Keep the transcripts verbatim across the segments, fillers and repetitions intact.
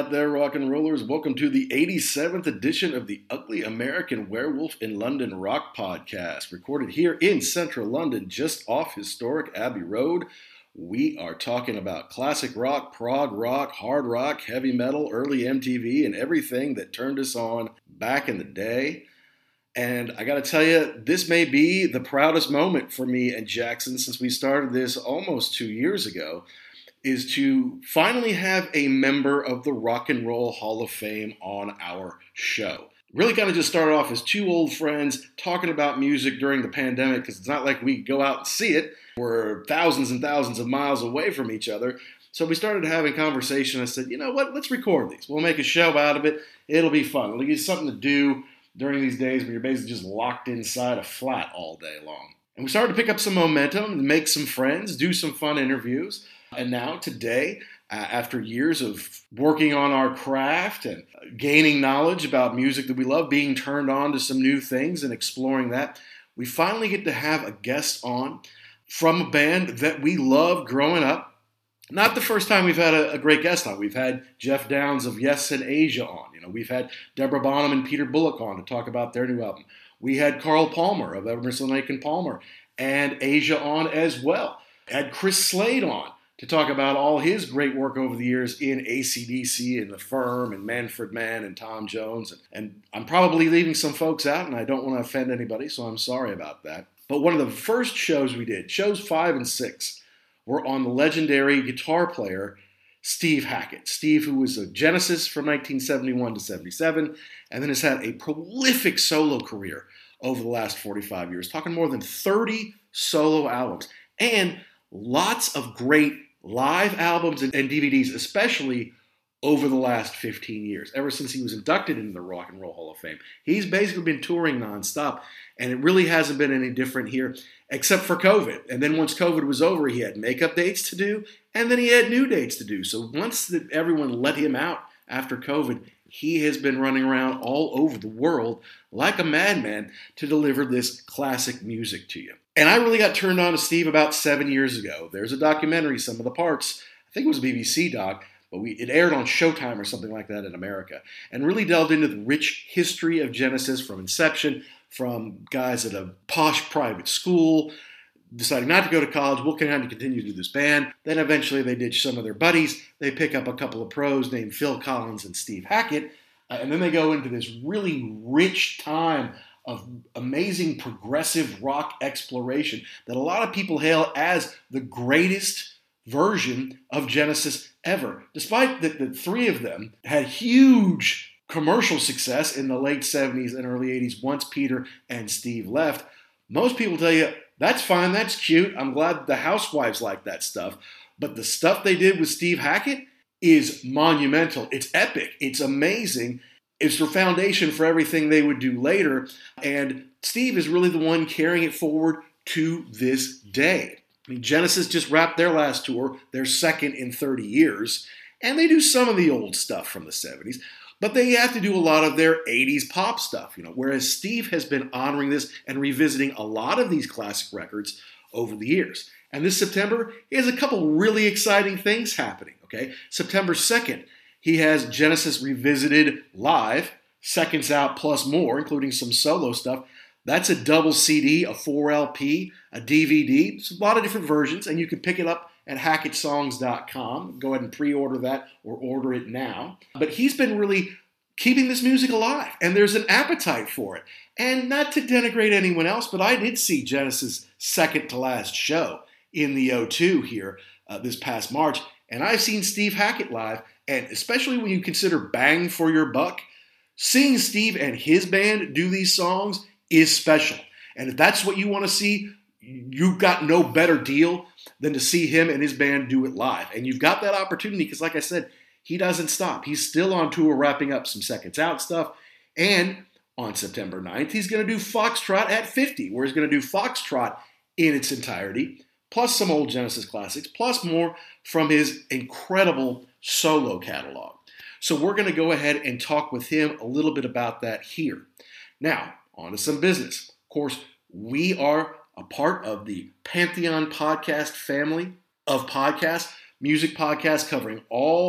out there, rock and rollers. Welcome to the eighty-seventh edition of the Ugly American Werewolf in London Rock Podcast, recorded here in central London, just off historic Abbey Road. We are talking about classic rock, prog rock, hard rock, heavy metal, early M T V, and everything that turned us on back in the day. And I got to tell you, this may be the proudest moment for me and Jackson since we started this almost two years ago, is to finally have a member of the Rock and Roll Hall of Fame on our show. Really kind of just started off as two old friends talking about music during the pandemic, because it's not like we could go out and see it. We're thousands and thousands of miles away from each other. So we started having conversation. I said, you know what, let's record these. We'll make a show out of it. It'll be fun. It'll give you something to do during these days when you're basically just locked inside a flat all day long. And we started to pick up some momentum, make some friends, do some fun interviews. And now, today, uh, after years of working on our craft and gaining knowledge about music that we love, being turned on to some new things and exploring that, we finally get to have a guest on from a band that we loved growing up. Not the first time we've had a, a great guest on. We've had Jeff Downs of Yes and Asia on. You know, we've had Deborah Bonham and Peter Bullock on to talk about their new album. We had Carl Palmer of Emerson, Lake and Palmer and Asia on as well. Had Chris Slade on to talk about all his great work over the years in A C D C and The Firm and Manfred Mann and Tom Jones. And, and I'm probably leaving some folks out, and I don't want to offend anybody, so I'm sorry about that. But one of the first shows we did, shows five and six, were on the legendary guitar player Steve Hackett. Steve, who was a Genesis from nineteen seventy-one to seventy-seven, and then has had a prolific solo career over the last forty-five years, talking more than thirty solo albums, and lots of great live albums and D V Ds, especially over the last fifteen years, ever since he was inducted into the Rock and Roll Hall of Fame. He's basically been touring nonstop, and it really hasn't been any different here, except for COVID. And then once COVID was over, he had makeup dates to do, and then he had new dates to do. So once that everyone let him out after COVID, he has been running around all over the world like a madman to deliver this classic music to you. And I really got turned on to Steve about seven years ago. There's a documentary, Some of the Parts, I think it was a B B C doc, but we, it aired on Showtime or something like that in America, and really delved into the rich history of Genesis from inception, from guys at a posh private school, deciding not to go to college, will kind of continue to do this band. Then eventually they ditch some of their buddies. They pick up a couple of pros named Phil Collins and Steve Hackett, uh, and then they go into this really rich time of amazing progressive rock exploration that a lot of people hail as the greatest version of Genesis ever. Despite that the three of them had huge commercial success in the late seventies and early eighties once Peter and Steve left, most people tell you, that's fine, that's cute, I'm glad the housewives like that stuff. But the stuff they did with Steve Hackett is monumental. It's epic. It's amazing. It's the foundation for everything they would do later, and Steve is really the one carrying it forward to this day. I mean, Genesis just wrapped their last tour, their second in thirty years, and they do some of the old stuff from the seventies, but they have to do a lot of their eighties pop stuff, you know, whereas Steve has been honoring this and revisiting a lot of these classic records over the years. And this September, he has a couple really exciting things happening, okay? September second, he has Genesis Revisited live, Seconds Out plus more, including some solo stuff. That's a double C D, a four L P, a D V D. It's a lot of different versions, and you can pick it up at hackett songs dot com. Go ahead and pre-order that or order it now. But he's been really keeping this music alive, and there's an appetite for it. And not to denigrate anyone else, but I did see Genesis' second to last show in the O two here uh, this past March, and I've seen Steve Hackett live. And especially when you consider bang for your buck, seeing Steve and his band do these songs is special. And if that's what you want to see, you've got no better deal than to see him and his band do it live. And you've got that opportunity because, like I said, he doesn't stop. He's still on tour wrapping up some Seconds Out stuff. And on September ninth, he's going to do Foxtrot at fifty, where he's going to do Foxtrot in its entirety, plus some old Genesis classics, plus more from his incredible solo catalog. So we're going to go ahead and talk with him a little bit about that here. Now, on to some business. Of course, we are a part of the Pantheon podcast family of podcasts, music podcasts covering all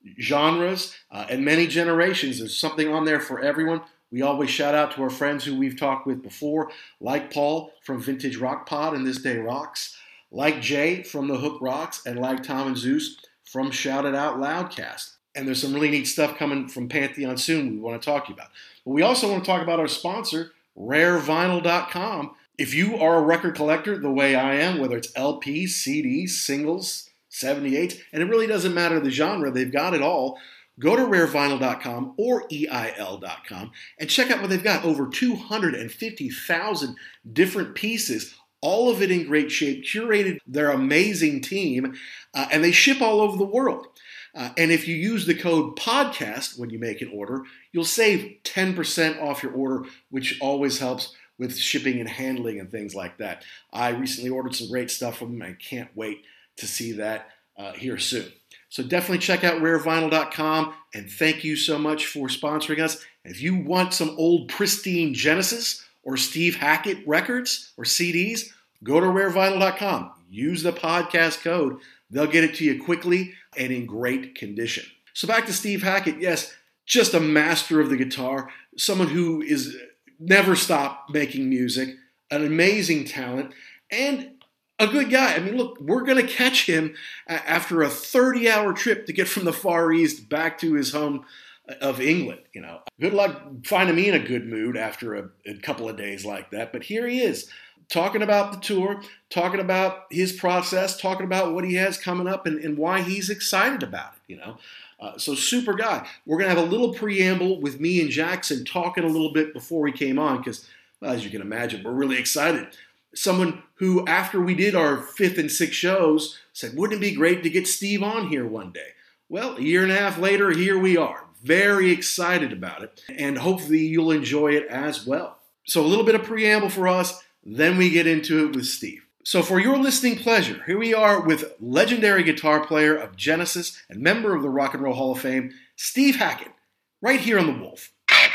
genres, uh, and many generations. There's something on there for everyone. We always shout out to our friends who we've talked with before, like Paul from Vintage Rock Pod and This Day Rocks, like Jay from The Hook Rocks, and like Tom and Zeus from Shout It Out Loudcast. And there's some really neat stuff coming from Pantheon soon we want to talk to you about. But we also want to talk about our sponsor, rare vinyl dot com. If you are a record collector the way I am, whether it's L Ps, C Ds, singles, seventy-eights, and it really doesn't matter the genre, they've got it all. Go to rare vinyl dot com or E I L dot com and check out what they've got. Over two hundred fifty thousand different pieces, all of it in great shape, curated. Their amazing team, uh, and they ship all over the world. Uh, and if you use the code PODCAST when you make an order, you'll save ten percent off your order, which always helps with shipping and handling and things like that. I recently ordered some great stuff from them. I can't wait to see that uh, here soon. So definitely check out rare vinyl dot com, and thank you so much for sponsoring us. If you want some old pristine Genesis or Steve Hackett records or C Ds, go to rare vinyl dot com. Use the podcast code. They'll get it to you quickly and in great condition. So back to Steve Hackett. Yes, just a master of the guitar, someone who is never stopped making music, an amazing talent, and a good guy. I mean, look, we're going to catch him after a thirty-hour trip to get from the Far East back to his home of England. You know, good luck finding me in a good mood after a, a couple of days like that. But here he is, talking about the tour, talking about his process, talking about what he has coming up and, and why he's excited about it, you know. Uh, so super guy. We're going to have a little preamble with me and Jackson talking a little bit before he came on because, well, as you can imagine, we're really excited. Someone who, after we did our fifth and sixth shows, said, wouldn't it be great to get Steve on here one day? Well, a year and a half later, here we are. Very excited about it, and hopefully you'll enjoy it as well. So a little bit of preamble for us, then we get into it with Steve. So for your listening pleasure, here we are with legendary guitar player of Genesis and member of the Rock and Roll Hall of Fame, Steve Hackett, right here on The Wolf.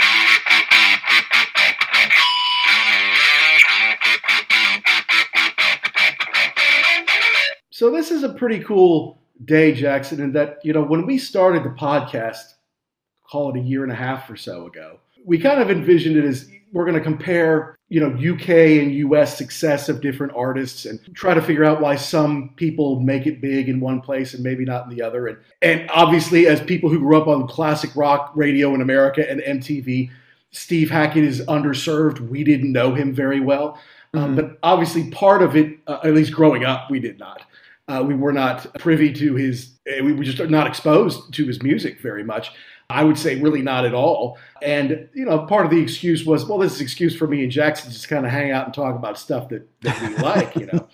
So this is a pretty cool day, Jackson, in that, you know, when we started the podcast, call it a year and a half or so ago, we kind of envisioned it as we're going to compare, you know, U K and U S success of different artists and try to figure out why some people make it big in one place and maybe not in the other. And, and obviously, as people who grew up on classic rock radio in America and M T V, Steve Hackett is underserved. We didn't know him very well. Mm-hmm. Um, but obviously part of it, uh, at least growing up, we did not. Uh, we were not privy to his, we were just not exposed to his music very much. I would say really not at all. And, you know, part of the excuse was, well, this is an excuse for me and Jackson to just kind of hang out and talk about stuff that, that we like, you know.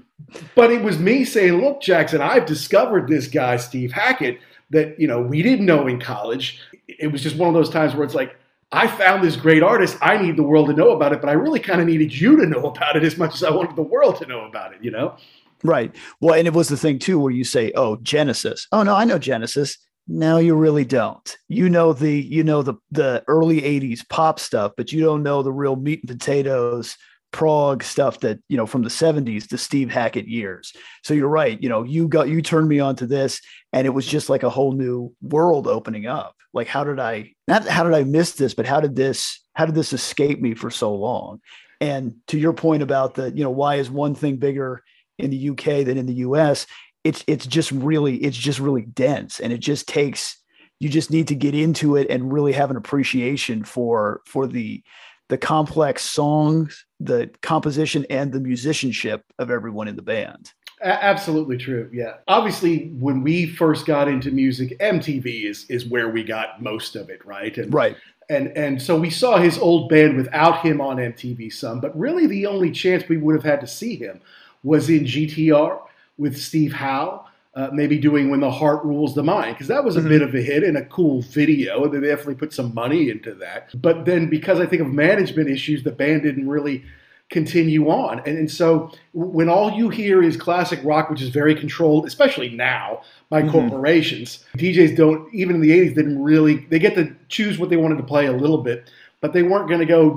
But it was me saying, look, Jackson, I've discovered this guy, Steve Hackett, that, you know, we didn't know in college. It was just one of those times where it's like, I found this great artist. I need the world to know about it, but I really kind of needed you to know about it as much as I wanted the world to know about it, you know? Right. Well, and it was the thing, too, where you say, oh, Genesis. Oh, no, I know Genesis. No, you really don't. You know the you know the the early eighties pop stuff, but you don't know the real meat and potatoes prog stuff that, you know, from the seventies, the Steve Hackett years. So you're right. You know, you got you turned me on to this, and it was just like a whole new world opening up. Like, how did I not how did I miss this, but how did this how did this escape me for so long? And to your point about the, you know, why is one thing bigger in the U K than in the U S? It's it's just really it's just really dense, and it just takes you just need to get into it and really have an appreciation for for the the complex songs, the composition, and the musicianship of everyone in the band. Absolutely true. Yeah. Obviously, when we first got into music, M T V is is where we got most of it, right? And, right. And and so we saw his old band without him on M T V some, but really the only chance we would have had to see him was in G T R with Steve Howe, uh, maybe doing When the Heart Rules the Mind, because that was a mm-hmm. bit of a hit and a cool video. They definitely put some money into that. But then because I think of management issues, the band didn't really continue on. And, and so when all you hear is classic rock, which is very controlled, especially now, by mm-hmm. corporations, D Js don't, even in the eighties, didn't really, they get to choose what they wanted to play a little bit, but they weren't going to go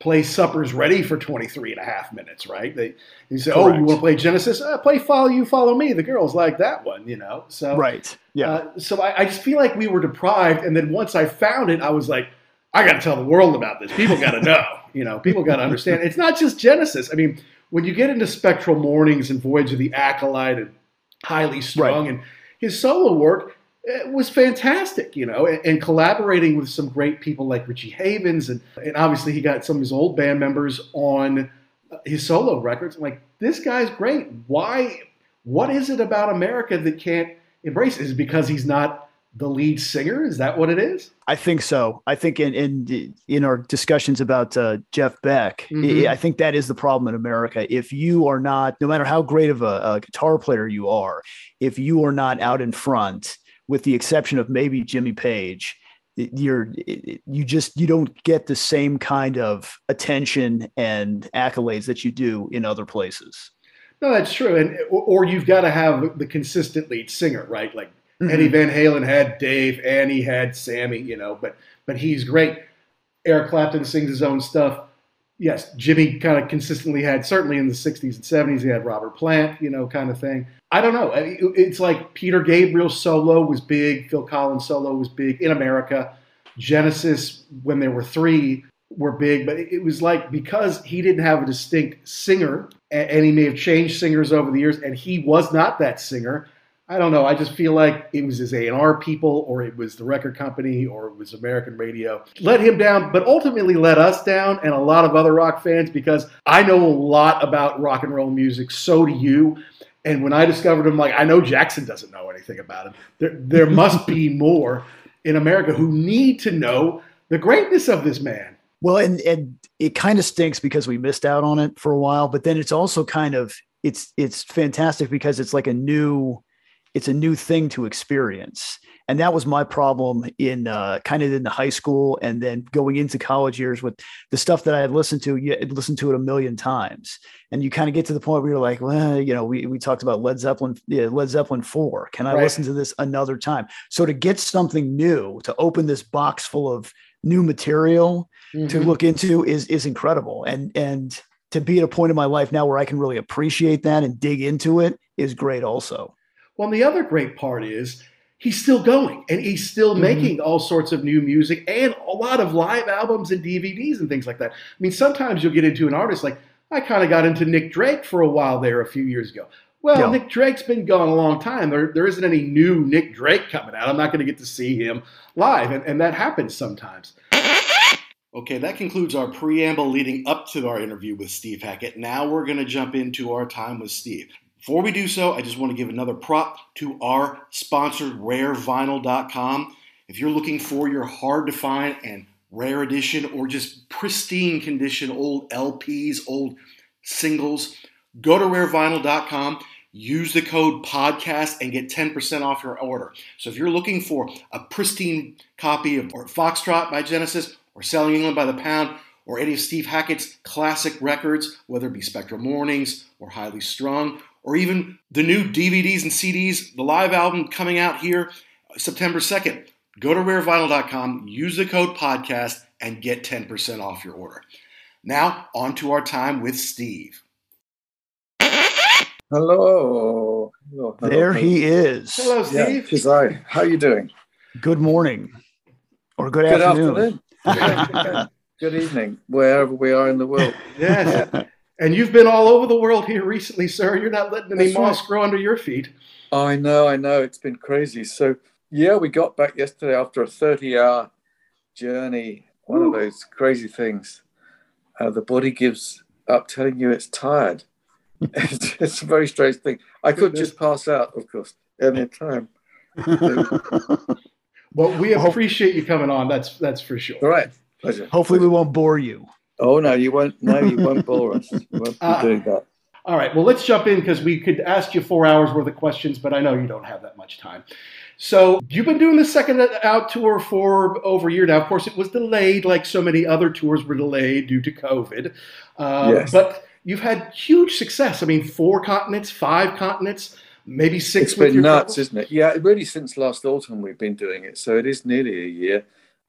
play Supper's Ready for twenty-three and a half minutes, right? They, you say, Correct. oh, you want to play Genesis? Uh, play Follow You, Follow Me. The girls like that one, you know? So, right. Yeah. Uh, so I, I just feel like we were deprived. And then once I found it, I was like, I got to tell the world about this. People got to know, you know, people got to understand. It's not just Genesis. I mean, when you get into Spectral Mornings and Voyage of the Acolyte and Highly Strung, right. and his solo work, it was fantastic, you know, and, and collaborating with some great people like Richie Havens. And, and obviously he got some of his old band members on his solo records. I'm like, this guy's great. Why? What is it about America that can't embrace it? Is it because he's not the lead singer? Is that what it is? I think so. I think in in, in our discussions about uh, Jeff Beck, mm-hmm. I think that is the problem in America. If you are not, no matter how great of a, a guitar player you are, if you are not out in front, with the exception of maybe Jimmy Page, you're you just you don't get the same kind of attention and accolades that you do in other places. No, that's true. And or you've got to have the consistent lead singer, right? Like mm-hmm. Eddie Van Halen had Dave, and he had Sammy, you know, but but he's great. Eric Clapton sings his own stuff. Yes, Jimmy kind of consistently had, certainly in the sixties and seventies, he had Robert Plant, you know, kind of thing. I don't know. It's like Peter Gabriel's solo was big. Phil Collins' solo was big in America. Genesis, when there were three, were big. But it was like, because he didn't have a distinct singer, and he may have changed singers over the years, and he was not that singer, I don't know. I just feel like it was his A and R people, or it was the record company, or it was American radio. Let him down, but ultimately let us down and a lot of other rock fans, because I know a lot about rock and roll music. So do you. And when I discovered him, like, I know Jackson doesn't know anything about him. There, there must be more in America who need to know the greatness of this man. Well, and, and it kind of stinks because we missed out on it for a while, but then it's also kind of, it's, it's fantastic because it's like a new, it's a new thing to experience. And that was my problem in uh, kind of in the high school and then going into college years with the stuff that I had listened to, you had listened to it a million times. And you kind of get to the point where you're like, well, you know, we, we talked about Led Zeppelin, yeah, Led Zeppelin four. Can I right. listen to this another time? So to get something new, to open this box full of new material mm-hmm. to look into is, is incredible. And, and to be at a point in my life now where I can really appreciate that and dig into it is great also. Well, and the other great part is he's still going, and he's still mm-hmm. making all sorts of new music and a lot of live albums and D V Ds and things like that. I mean, sometimes you'll get into an artist like, I kind of got into Nick Drake for a while there a few years ago. Well, yeah. Nick Drake's been gone a long time. There, there isn't any new Nick Drake coming out. I'm not going to get to see him live, and, and that happens sometimes. Okay, that concludes our preamble leading up to our interview with Steve Hackett. Now we're going to jump into our time with Steve. Before we do so, I just want to give another prop to our sponsor, rare vinyl dot com. If you're looking for your hard-to-find and rare edition or just pristine condition old L Ps, old singles, go to rare vinyl dot com, use the code podcast, and get ten percent off your order. So if you're looking for a pristine copy of or Foxtrot by Genesis or Selling England by the Pound or any of Steve Hackett's classic records, whether it be Spectral Mornings or Highly Strung, or even the new D V Ds and C Ds, the live album coming out here September second. Go to rare vinyl dot com, use the code podcast, and get ten percent off your order. Now, on to our time with Steve. Hello. Hello. There he is. Hello, Steve. Yeah, it's I. How are you doing? Good morning. Or good, good afternoon. afternoon. Good evening, wherever we are in the world. Yes. And you've been all over the world here recently, sir. You're not letting any That's moss right. grow under your feet. Oh, I know, I know. It's been crazy. So, yeah, we got back yesterday after a thirty-hour journey. One Ooh. of those crazy things. Uh, the body gives up telling you it's tired. it's, it's a very strange thing. I could just pass out, of course, any time. Well, we appreciate you coming on. That's that's for sure. All right. Pleasure. Hopefully we won't bore you. Oh, no, you won't. No, you won't bore us. You won't be uh, doing that. All right. Well, let's jump in because we could ask you four hours worth of questions, but I know you don't have that much time. So you've been doing the Second Out tour for over a year now. Of course, it was delayed like so many other tours were delayed due to COVID. Uh, yes. But you've had huge success. I mean, four continents, five continents, maybe six. It's with been your nuts, trouble. Isn't it? Yeah, really since last autumn we've been doing it. So it is nearly a year.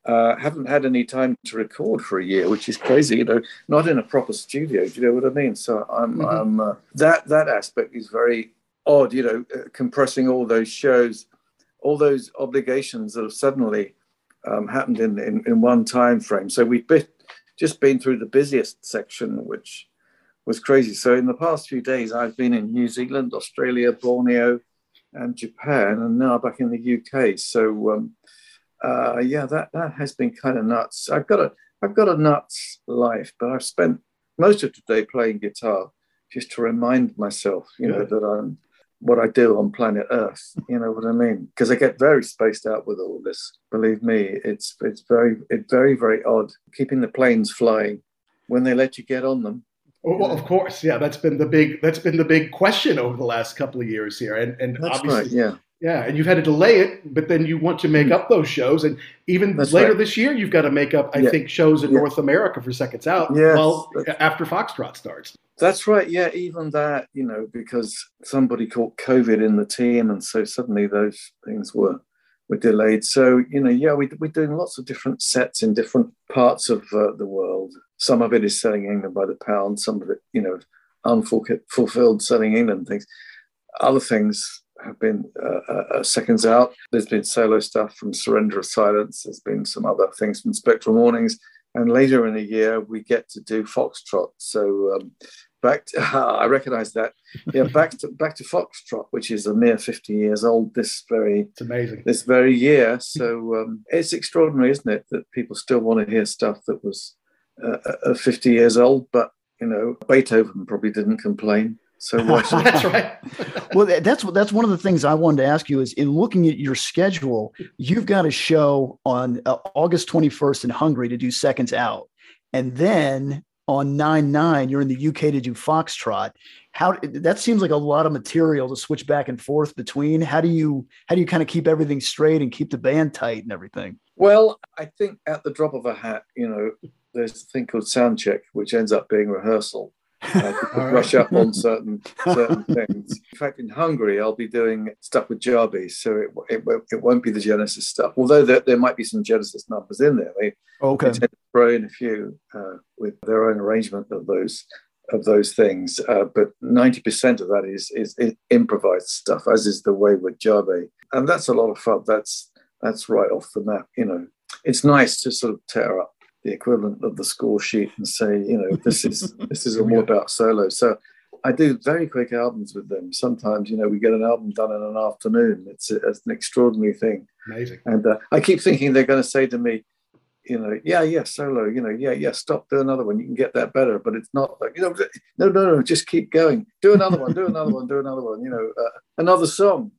Uh, haven't had any time to record for a year, which is crazy. You know, not in a proper studio. Do you know what I mean? So I'm, mm-hmm. I'm uh, that that aspect is very odd. You know, uh, compressing all those shows, all those obligations that have suddenly um, happened in, in in one time frame. So we've been, just been through the busiest section, which was crazy. So in the past few days, I've been in New Zealand, Australia, Borneo, and Japan, and now back in the U K. So. Um, Uh, yeah, that, that has been kind of nuts. I've got a I've got a nuts life, but I've spent most of today playing guitar just to remind myself, you Good. know, that I'm what I do on planet Earth. You know what I mean? Because I get very spaced out with all this. Believe me, it's it's very it's very very odd keeping the planes flying when they let you get on them. Well, of course, yeah. That's been the big that's been the big question over the last couple of years here, and and that's obviously, right, yeah. Yeah, and you've had to delay it, but then you want to make up those shows. And even That's later right. this year, you've got to make up, I yeah. think, shows in yeah. North America for Seconds Out yes, well, after Foxtrot starts. That's right. Yeah, even that, you know, because somebody caught COVID in the team. And so suddenly those things were were delayed. So, you know, yeah, we, we're doing lots of different sets in different parts of uh, the world. Some of it is selling England by the pound. Some of it, you know, unfulfilled selling England things. Other things have been uh, uh, Seconds Out. There's been solo stuff from Surrender of Silence. There's been some other things from Spectral Mornings. And later in the year, we get to do Foxtrot. So um, back to, uh, I recognize that. Yeah, back to back to Foxtrot, which is a mere fifty years old this very, it's amazing. This very year. So um, it's extraordinary, isn't it, that people still want to hear stuff that was uh, fifty years old. But, you know, Beethoven probably didn't complain. So that's right. Well, that's that's one of the things I wanted to ask you is in looking at your schedule, you've got a show on uh, August twenty-first in Hungary to do Seconds Out. And then on nine nine, you're in the U K to do Foxtrot. How that seems like a lot of material to switch back and forth between. How do you how do you kind of keep everything straight and keep the band tight and everything? Well, I think at the drop of a hat, you know, there's a thing called sound check, which ends up being rehearsal. Uh, to right. Rush up on certain certain things. In fact, in Hungary, I'll be doing stuff with Jarby, so it, it, it won't be the Genesis stuff. Although there, there might be some Genesis numbers in there. They, okay. they tend to throw in a few uh, with their own arrangement of those of those things. Uh, but ninety percent of that is, is is improvised stuff, as is the way with Jarby, and that's a lot of fun. That's that's right off the map. You know, it's nice to sort of tear up the equivalent of the score sheet and say, you know, this is this is all about solo. So I do very quick albums with them. Sometimes, you know, we get an album done in an afternoon. It's, a, it's an extraordinary thing. Amazing. And uh, I keep thinking they're going to say to me, you know, yeah, yeah, solo, you know, yeah, yeah, stop, do another one. You can get that better. But it's not like, you know, no, no, no, just keep going. Do another one, do another one, do another one, you know, uh, another song.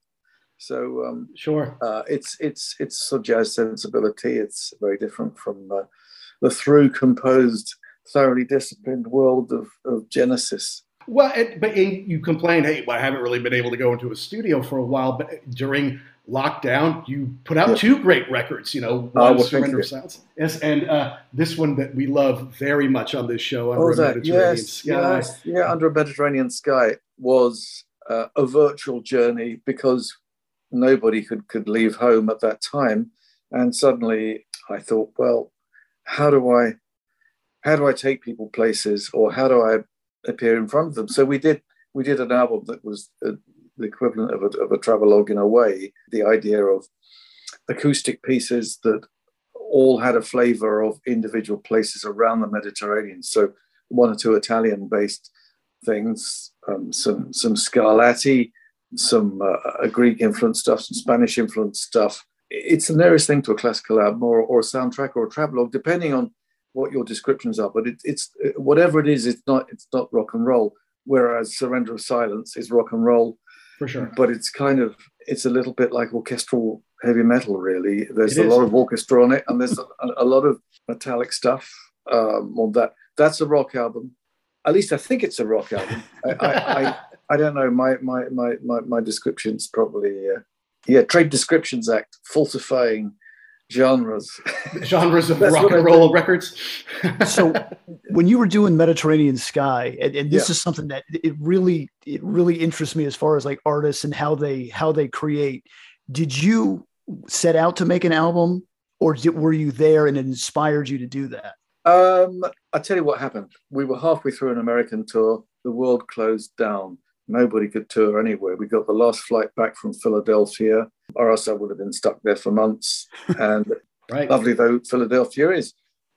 So um, sure, uh, it's it's it's sort of jazz sensibility. It's very different from uh, the through composed, thoroughly disciplined world of, of Genesis. Well, it, but you complain, hey, well, I haven't really been able to go into a studio for a while, but during lockdown, you put out yeah. two great records, you know, one, oh, Surrender of Silence. Yes, and uh, this one that we love very much on this show, Under oh, a that, Mediterranean yes, Sky. Yes, yeah, Under a Mediterranean Sky was uh, a virtual journey because nobody could, could leave home at that time. And suddenly I thought, well, how do I how do I take people places, or how do I appear in front of them? So we did we did an album that was uh, the equivalent of a, of a travelogue in a way, the idea of acoustic pieces that all had a flavor of individual places around the Mediterranean. So one or two Italian-based things, um, some some Scarlatti, some uh, Greek influence stuff, some Spanish influence stuff. It's the nearest thing to a classical album or, or a soundtrack or a travelogue, depending on what your descriptions are. But it, it's whatever it is, it's not it's not rock and roll. Whereas Surrender of Silence is rock and roll, for sure. But it's kind of it's a little bit like orchestral heavy metal, really. There's it a is. lot of orchestra on it, and there's a, a lot of metallic stuff um, on that. That's a rock album. At least I think it's a rock album. I, I, I I don't know. My my my my, my description's probably. Uh, Yeah, Trade Descriptions Act, falsifying genres. Genres of rock and roll records. So when you were doing Mediterranean Sky, and, and this yeah. is something that it really, it really interests me as far as like artists and how they, how they create. Did you set out to make an album, or did, were you there and it inspired you to do that? Um, I tell you what happened. We were halfway through an American tour. The world closed down. Nobody could tour anywhere. We got the last flight back from Philadelphia, or else I would have been stuck there for months. And right. Lovely though Philadelphia is,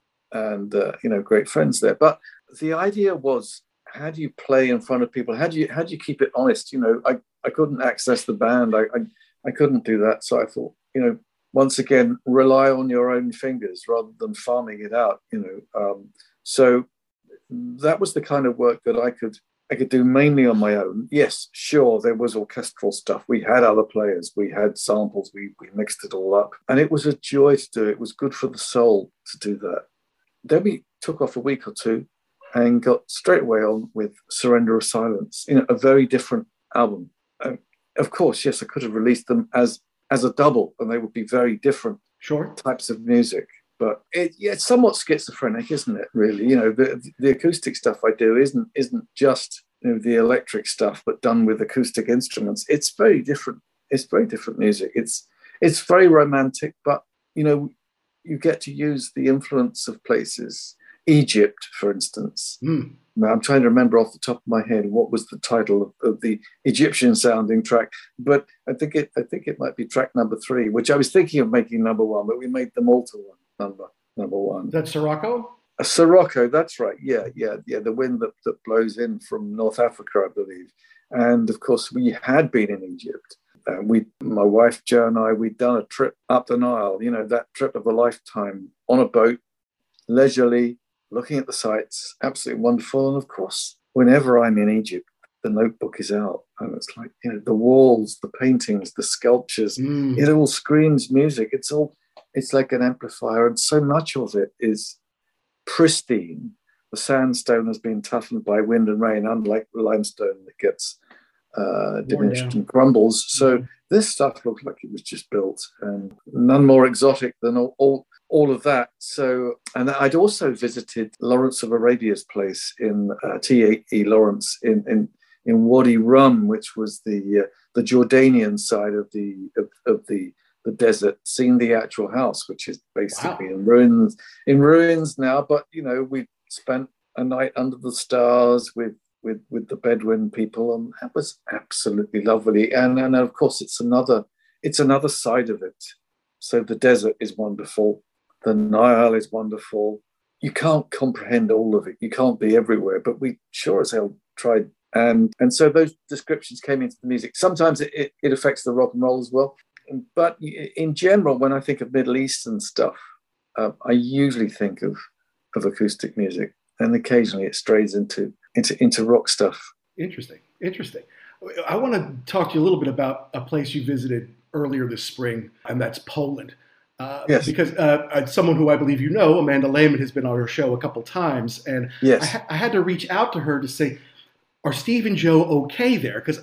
and uh, you know, great friends there. But the idea was, how do you play in front of people? How do you how do you keep it honest? You know, I, I couldn't access the band. I, I I couldn't do that. So I thought, you know, once again, rely on your own fingers rather than farming it out. You know, um, so that was the kind of work that I could I could do mainly on my own. Yes, sure, there was orchestral stuff. We had other players. We had samples. We, we mixed it all up. And it was a joy to do. It was good for the soul to do that. Then we took off a week or two and got straight away on with Surrender of Silence, you know, a very different album. Um, of course, yes, I could have released them as, as a double, and they would be very different sure. types of music. But it, yeah, it's somewhat schizophrenic, isn't it? Really, you know, the the acoustic stuff I do isn't isn't just, you know, the electric stuff, but done with acoustic instruments. It's very different. It's very different music. It's it's very romantic, but you know, you get to use the influence of places. Egypt, for instance. Mm. Now, I'm trying to remember off the top of my head what was the title of, of the Egyptian-sounding track, but I think it I think it might be track number three, which I was thinking of making number one, but we made the Malta one. Number number one. Is that Sirocco? A Sirocco, that's right. Yeah, yeah, yeah. The wind that, that blows in from North Africa, I believe. And of course, we had been in Egypt. Uh, we, my wife Jo and I, we'd done a trip up the Nile. You know, that trip of a lifetime on a boat, leisurely, looking at the sights, absolutely wonderful. And of course, whenever I'm in Egypt, the notebook is out, and it's like, you know, the walls, the paintings, the sculptures. Mm. It all screams music. It's all. It's like an amplifier, and so much of it is pristine. The sandstone has been toughened by wind and rain, unlike limestone that gets uh, diminished and crumbles. So mm. this stuff looked like it was just built, and none more exotic than all, all, all of that. So, and I'd also visited Lawrence of Arabia's place in uh, T E Lawrence in, in in Wadi Rum, which was the uh, the Jordanian side of the of, of the the desert, seen the actual house, which is basically wow. in ruins, in ruins now. But, you know, we spent a night under the stars with, with, with the Bedouin people, and that was absolutely lovely. And, and of course, it's another, it's another side of it. So the desert is wonderful. The Nile is wonderful. You can't comprehend all of it. You can't be everywhere, but we sure as hell tried. And, and so those descriptions came into the music. Sometimes it, it, it affects the rock and roll as well. But in general, when I think of Middle Eastern stuff, uh, I usually think of, of acoustic music, and occasionally it strays into, into, into rock stuff. Interesting, interesting. I want to talk to you a little bit about a place you visited earlier this spring, and that's Poland. Uh, yes. Because uh, someone who I believe you know, Amanda Lehman, has been on our show a couple times, and yes. I, ha- I had to reach out to her to say, are Steve and Jo okay there? Because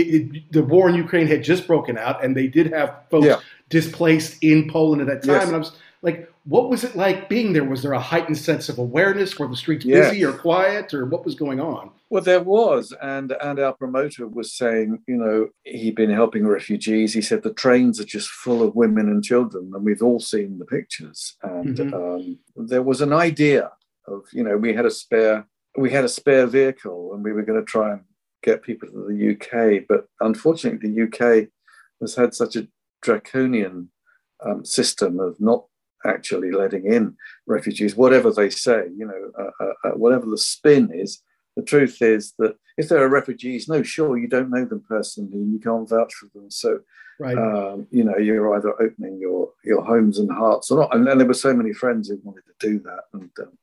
the war in Ukraine had just broken out, and they did have folks yeah. displaced in Poland at that time. Yes. And I was like, what was it like being there? Was there a heightened sense of awareness? Were the streets yes. busy or quiet, or what was going on? Well, there was. And, and our promoter was saying, you know, he'd been helping refugees. He said the trains are just full of women and children, and we've all seen the pictures. And mm-hmm. um, there was an idea of, you know, we had a spare We had a spare vehicle, and we were going to try and get people to the U K. But unfortunately, the U K has had such a draconian um, system of not actually letting in refugees, whatever they say, you know, uh, uh, uh, whatever the spin is. The truth is that if there are refugees, no, sure, you don't know them personally, and you can't vouch for them. So, right. um, you know, you're either opening your, your homes and hearts or not. And, and there were so many friends who wanted to do that. And um,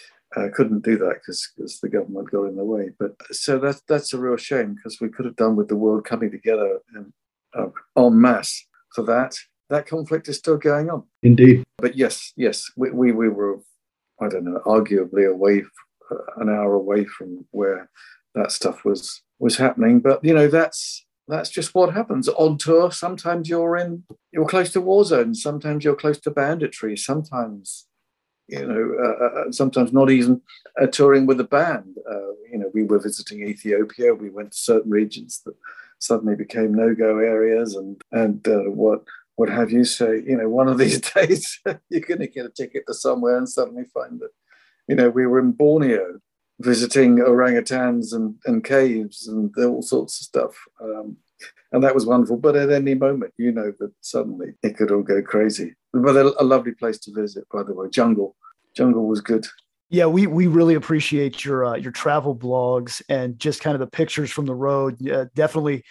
I uh, couldn't do that because the government got in the way. But so that's that's a real shame, because we could have done with the world coming together and uh, en masse for that. That conflict is still going on. Indeed. But yes, yes, we we, we were, I don't know, arguably away, uh, an hour away from where that stuff was was happening. But you know, that's that's just what happens on tour. Sometimes you're in, you're close to war zones. Sometimes you're close to banditry. Sometimes. You know, uh, uh, sometimes not even uh, touring with a band. Uh, you know, we were visiting Ethiopia. We went to certain regions that suddenly became no-go areas, and and uh, what would have you say, you know, one of these days you're going to get a ticket to somewhere and suddenly find that, you know, we were in Borneo visiting orangutans and, and caves and all sorts of stuff. Um, and that was wonderful. But at any moment, you know that suddenly it could all go crazy. But a, a lovely place to visit, by the way. Jungle. Jungle was good. Yeah, we we really appreciate your uh, your travel blogs and just kind of the pictures from the road. Uh, definitely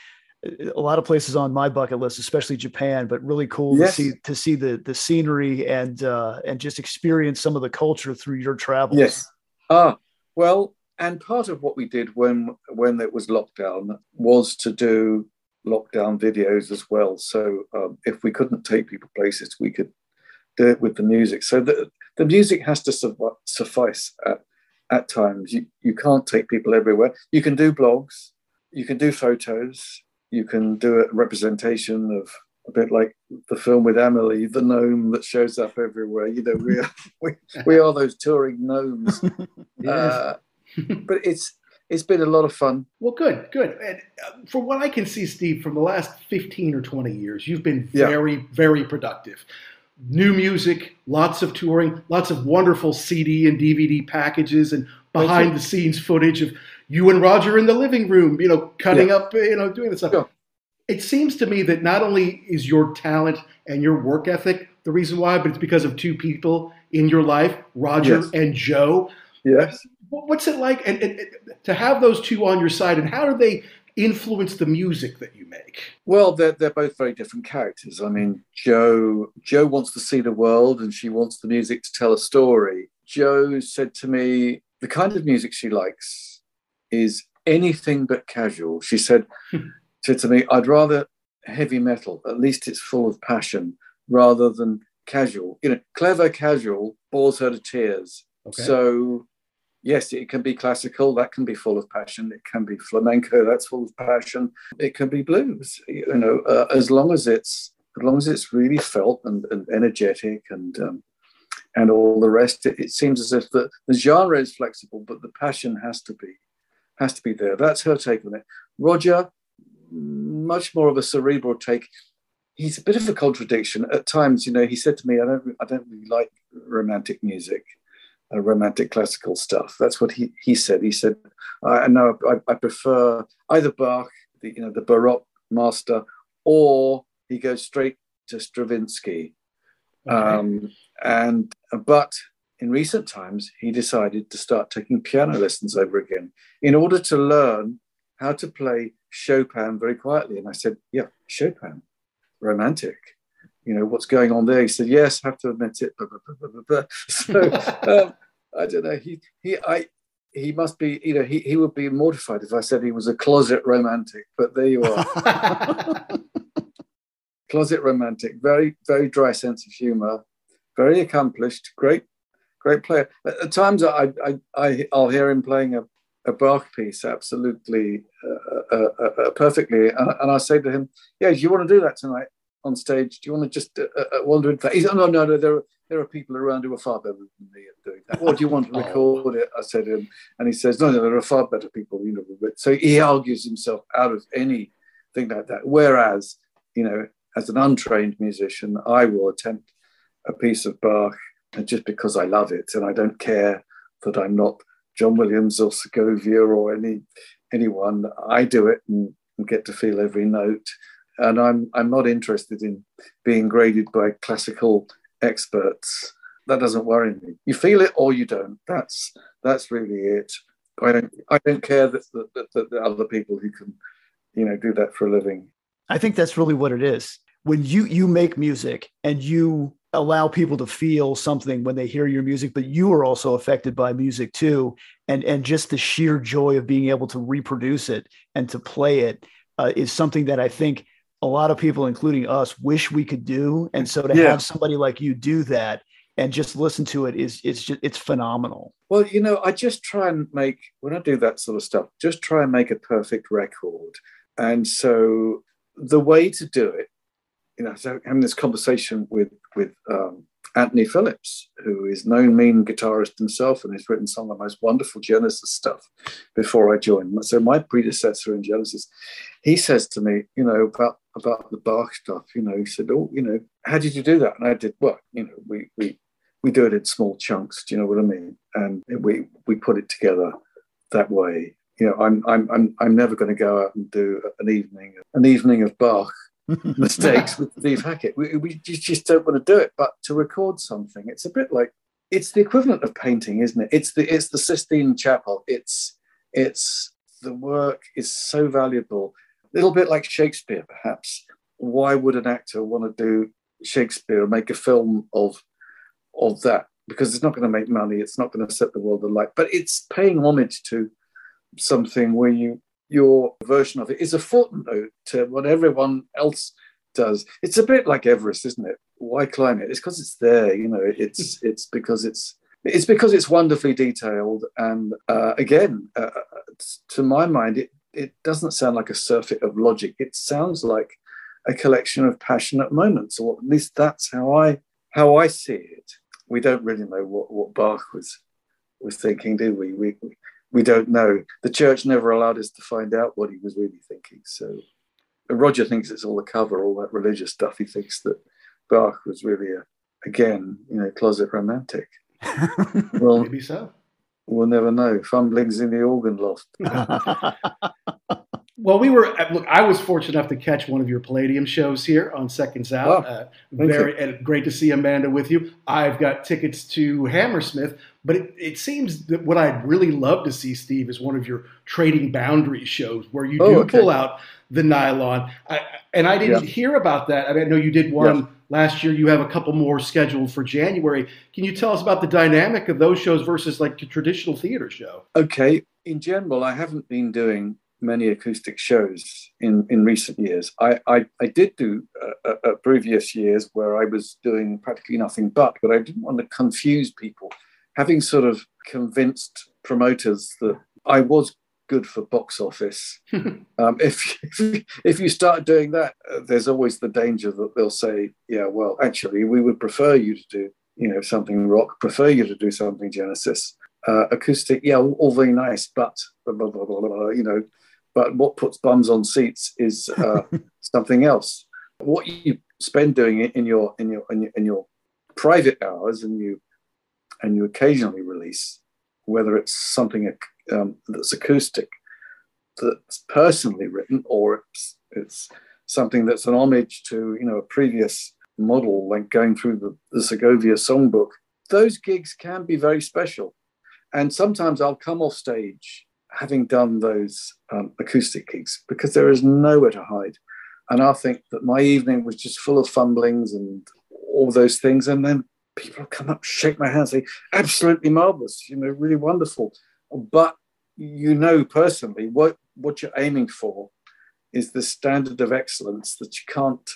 a lot of places on my bucket list, especially Japan, but really cool yes. to see to see the the scenery and uh, and just experience some of the culture through your travels. Yes. Ah, well, and part of what we did when when it was lockdown was to do lockdown videos as well. So um, if we couldn't take people places, we could do it with the music. So the the music has to su- suffice at, at times. You you can't take people everywhere. You can do blogs, you can do photos, you can do a representation of a bit like the film with Amelie, the gnome that shows up everywhere. You know, we are we, we are those touring gnomes. Yes. Uh, but it's it's been a lot of fun. Well, good, good. And uh, from what I can see, Steve, from the last fifteen or twenty years, you've been Yeah. very, very productive. New music, lots of touring, lots of wonderful C D and D V D packages and behind the scenes footage of you and Roger in the living room, you know, cutting Yeah. up, you know, doing this stuff. Yeah. It seems to me that not only is your talent and your work ethic the reason why, but it's because of two people in your life, Roger Yes. and Joe. Yes. What's it like and, and, and to have those two on your side, and how do they influence the music that you make? Well, they're they're both very different characters. I mean, Joe Joe wants to see the world, and she wants the music to tell a story. Joe said to me, the kind of music she likes is anything but casual. She said, said to me, I'd rather heavy metal. At least it's full of passion, rather than casual. You know, clever casual bores her to tears. Okay. So yes, it can be classical. That can be full of passion. It can be flamenco. That's full of passion. It can be blues. You know, uh, as long as it's as long as it's really felt and, and energetic and um, and all the rest. It, it seems as if the, the genre is flexible, but the passion has to be has to be there. That's her take on it. Roger, much more of a cerebral take. He's a bit of a contradiction at times. You know, he said to me, "I don't, I don't really like romantic music." Uh, romantic classical stuff. That's what he he said. He said, "I know I, I prefer either Bach, the you know the Baroque master, or he goes straight to Stravinsky." Okay. Um, and but in recent times, he decided to start taking piano lessons over again in order to learn how to play Chopin very quietly. And I said, "Yeah, Chopin, romantic. You know, what's going on there?" He said, "Yes, have to admit it." Blah, blah, blah, blah, blah. So um, I don't know. He he I he must be. You know, he he would be mortified if I said he was a closet romantic. But there you are, closet romantic. Very very dry sense of humour. Very accomplished. Great great player. At, at times, I I I I'll hear him playing a. a Bach piece absolutely uh, uh, uh, uh, perfectly, and, and I say to him, "Yeah, do you want to do that tonight on stage? Do you want to just uh, uh, wander in?" He said, "No, no, no. There are there are people around who are far better than me at doing that. Well, do you want to record it?" I said to him, and he says, "No, no, there are far better people." You know, so he argues himself out of anything like that. Whereas, you know, as an untrained musician, I will attempt a piece of Bach just because I love it, and I don't care that I'm not John Williams or Segovia or any anyone. I do it and, and get to feel every note. And I'm I'm not interested in being graded by classical experts. That doesn't worry me. You feel it or you don't. That's that's really it. I don't I don't care that that, that, that other people who can, you know, do that for a living. I think that's really what it is. When you you make music and you allow people to feel something when they hear your music, but you are also affected by music too. And, and just the sheer joy of being able to reproduce it and to play it uh, is something that I think a lot of people, including us, wish we could do. And so to Yeah. have somebody like you do that and just listen to it is, it's just, it's phenomenal. Well, you know, I just try and make, when I do that sort of stuff, just try and make a perfect record. And so the way to do it, you know, so having this conversation with with um, Anthony Phillips, who is known mean guitarist himself and has written some of the most wonderful Genesis stuff before I joined. So my predecessor in Genesis, he says to me, you know, about about the Bach stuff, you know, he said, oh, you know, how did you do that? And I did, well, you know, we we we do it in small chunks. Do you know what I mean? And we we put it together that way. You know, I'm I'm I'm I'm never going to go out and do an evening an evening of Bach mistakes with Steve Hackett. We we just don't want to do it. But to record something, it's a bit like it's the equivalent of painting, isn't it? It's the it's the Sistine Chapel. It's it's the work is so valuable. A little bit like Shakespeare, perhaps. Why would an actor want to do Shakespeare or make a film of of that? Because it's not going to make money. It's not going to set the world alight. But it's paying homage to something where you your version of it is a footnote to what everyone else does. It's a bit like Everest, isn't it? Why climb it? It's because it's there. You know, it's it's because it's it's because it's wonderfully detailed. And uh, again, uh, to my mind, it it doesn't sound like a surfeit of logic. It sounds like a collection of passionate moments, or at least that's how I how I see it. We don't really know what, what Bach was was thinking, do we? We we don't know. The church never allowed us to find out what he was really thinking. So Roger thinks it's all a cover, all that religious stuff. He thinks that Bach was really a, again, you know, closet romantic. Well, maybe so. We'll never know. Fumblings in the organ loft. Well, we were, look, I was fortunate enough to catch one of your Palladium shows here on Seconds Out. Oh, uh, very and great to see Amanda with you. I've got tickets to Hammersmith, but it, it seems that what I'd really love to see, Steve, is one of your Trading Boundaries shows where you oh, do okay. pull out the nylon. I, and I didn't yeah. hear about that. I mean, I know you did one yeah. last year. You have a couple more scheduled for January. Can you tell us about the dynamic of those shows versus like a traditional theater show? Okay. In general, I haven't been doing many acoustic shows in, in recent years. I, I, I did do uh, uh, previous years where I was doing practically nothing but, but I didn't want to confuse people. Having sort of convinced promoters that I was good for box office, um, if, if if you start doing that, uh, there's always the danger that they'll say, yeah, well, actually, we would prefer you to do, you know, something rock, prefer you to do something Genesis. Uh, acoustic, yeah, all, all very nice, but, blah, blah, blah, blah, blah, you know, but what puts bums on seats is uh, something else. What you spend doing it in your in your in your, in your private hours, and you and you occasionally release, whether it's something um, that's acoustic, that's personally written, or it's, it's something that's an homage to, you know, a previous model, like going through the, the Segovia songbook. Those gigs can be very special, and sometimes I'll come off stage having done those um, acoustic gigs because there is nowhere to hide. And I think that my evening was just full of fumblings and all those things. And then people come up, shake my hand, say, absolutely marvelous, you know, really wonderful. But you know personally what, what you're aiming for is the standard of excellence that you can't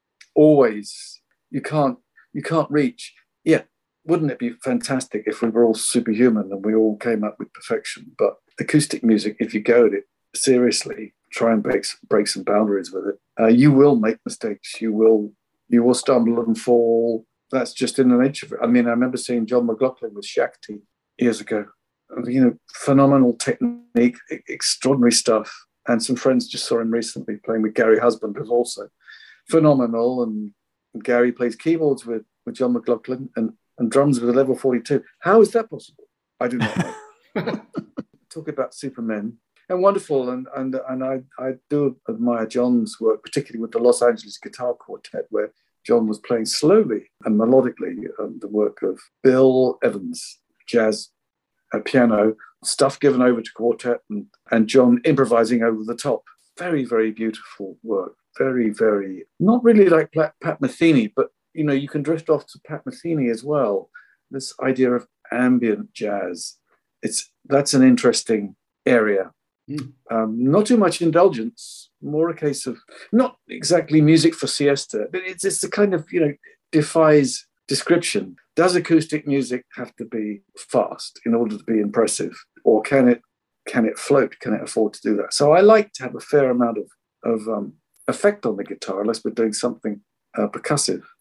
always, you can't, you can't reach. Yeah, wouldn't it be fantastic if we were all superhuman and we all came up with perfection? But acoustic music, if you go at it seriously, try and break, break some boundaries with it, uh, you will make mistakes. You will you will stumble and fall. That's just in the nature of it. I mean, I remember seeing John McLaughlin with Shakti years ago. You know, phenomenal technique, extraordinary stuff. And some friends just saw him recently playing with Gary Husband, who's also phenomenal. And, and Gary plays keyboards with, with John McLaughlin and, and drums with a level forty-two. How is that possible? I do not know. Talk about supermen and wonderful, and and and I I do admire John's work, particularly with the Los Angeles Guitar Quartet, where John was playing slowly and melodically um, the work of Bill Evans, jazz, uh, piano, stuff given over to quartet, and and John improvising over the top. Very very beautiful work. Very very not really like Pat Metheny, but you know you can drift off to Pat Metheny as well. This idea of ambient jazz. It's that's an interesting area. Mm. Um, not too much indulgence, more a case of not exactly music for siesta, but it's it's the kind of, you know, defies description. Does acoustic music have to be fast in order to be impressive, or can it can it float? Can it afford to do that? So I like to have a fair amount of of um, effect on the guitar, unless we're doing something uh, percussive.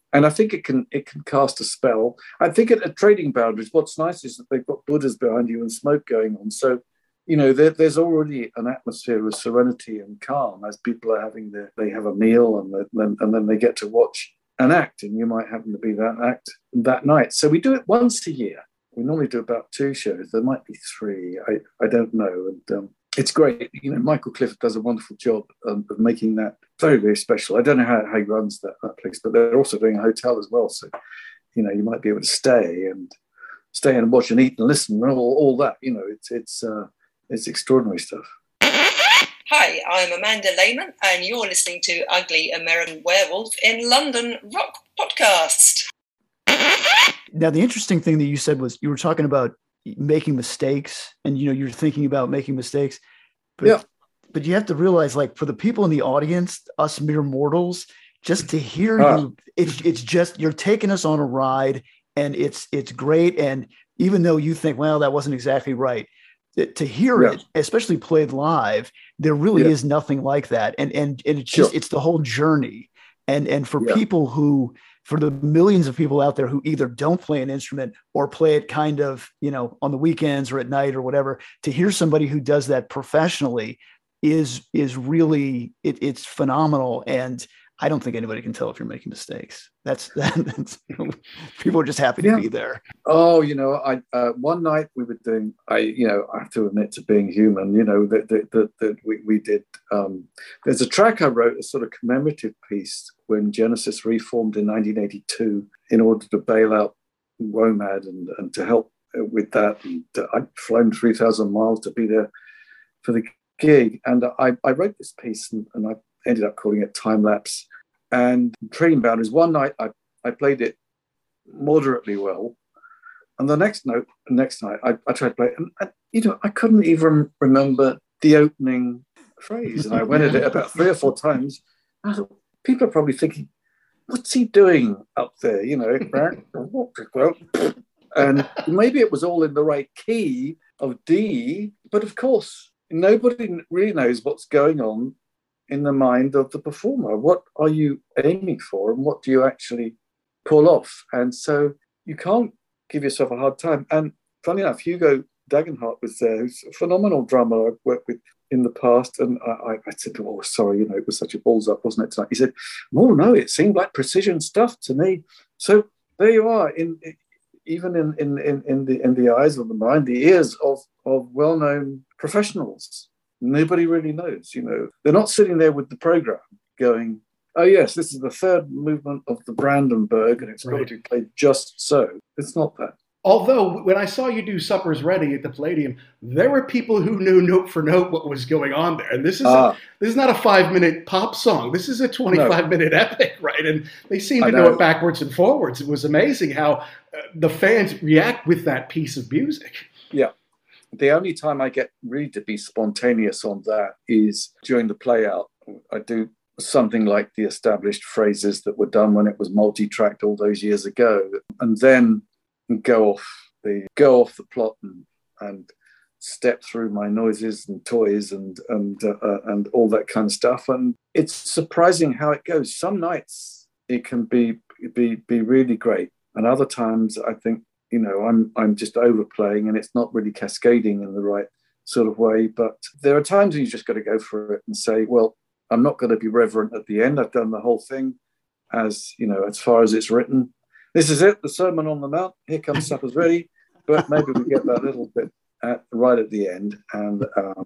And I think it can it can cast a spell. I think at, at Trading Boundaries, what's nice is that they've got Buddhas behind you and smoke going on. So, you know, there, there's already an atmosphere of serenity and calm as people are having their, they have a meal and then and then they get to watch an act, and you might happen to be that act that night. So we do it once a year. We normally do about two shows. There might be three. I, I don't know. And um, it's great. You know, Michael Clifford does a wonderful job um, of making that very, very special. I don't know how, how he runs that, that place, but they're also doing a hotel as well. So, you know, you might be able to stay and stay and watch and eat and listen and all, all that. You know, it's it's uh, it's extraordinary stuff. Hi, I'm Amanda Lehman, and you're listening to Ugly American Werewolf in London Rock Podcast. Now, the interesting thing that you said was you were talking about making mistakes, and you know you're thinking about making mistakes, but yeah. but you have to realize, like, for the people in the audience, us mere mortals, just to hear ah. you, it's it's just you're taking us on a ride, and it's it's great. And even though you think, well, that wasn't exactly right, to hear yeah. it, especially played live, there really yeah. is nothing like that. And and and it's just sure. it's the whole journey. And and for yeah. people who, for the millions of people out there who either don't play an instrument or play it kind of, you know, on the weekends or at night or whatever, to hear somebody who does that professionally is is really it, it's phenomenal. And I don't think anybody can tell if you're making mistakes. That's that. That's, people are just happy yeah. to be there. Oh, you know, I uh, one night we were doing. I, you know, I have to admit to being human. You know, that that that, that we we did. Um, there's a track I wrote, a sort of commemorative piece when Genesis reformed in nineteen eighty-two in order to bail out WOMAD and and to help with that. And uh, I'd flown three thousand miles to be there for the gig, and I I wrote this piece and, and I ended up calling it Time Lapse. And Trading Boundaries, one night I, I played it moderately well. And the next note, next night, I, I tried to play it. And, and, you know, I couldn't even remember the opening phrase. And I went at it about three or four times. I thought, people are probably thinking, what's he doing up there? You know, and maybe it was all in the right key of D. But of course, nobody really knows what's going on in the mind of the performer. What are you aiming for and what do you actually pull off? And so you can't give yourself a hard time. And funny enough, Hugo Dagenhart was there, who's a phenomenal drummer I've worked with in the past. And I, I said, oh, sorry, you know, it was such a balls up, wasn't it, tonight? He said, oh, no, it seemed like precision stuff to me. So there you are, in even in, in, in, in, the, in the eyes of the mind, the ears of, of well-known professionals. Nobody really knows, you know. They're not sitting there with the program going, oh, yes, this is the third movement of the Brandenburg and it's right. got to be played just so. It's not that. Although when I saw you do Supper's Ready at the Palladium, there were people who knew note for note what was going on there. And this is ah. a, this is not a five-minute pop song. This is a twenty-five-minute no. epic, right? And they seem to know. know it backwards and forwards. It was amazing how uh, the fans react with that piece of music. Yeah. The only time I get really to be spontaneous on that is during the play out. I do something like the established phrases that were done when it was multi-tracked all those years ago, and then go off the go off the plot and, and step through my noises and toys and and uh, and all that kind of stuff. And it's surprising how it goes. Some nights it can be be be really great, and other times I think, you know, I'm I'm just overplaying and it's not really cascading in the right sort of way. But there are times when you just got to go for it and say, well, I'm not going to be reverent at the end. I've done the whole thing as, you know, as far as it's written. This is it, the Sermon on the Mount. Here comes Supper's Ready. But maybe we get that little bit at, right at the end. And um,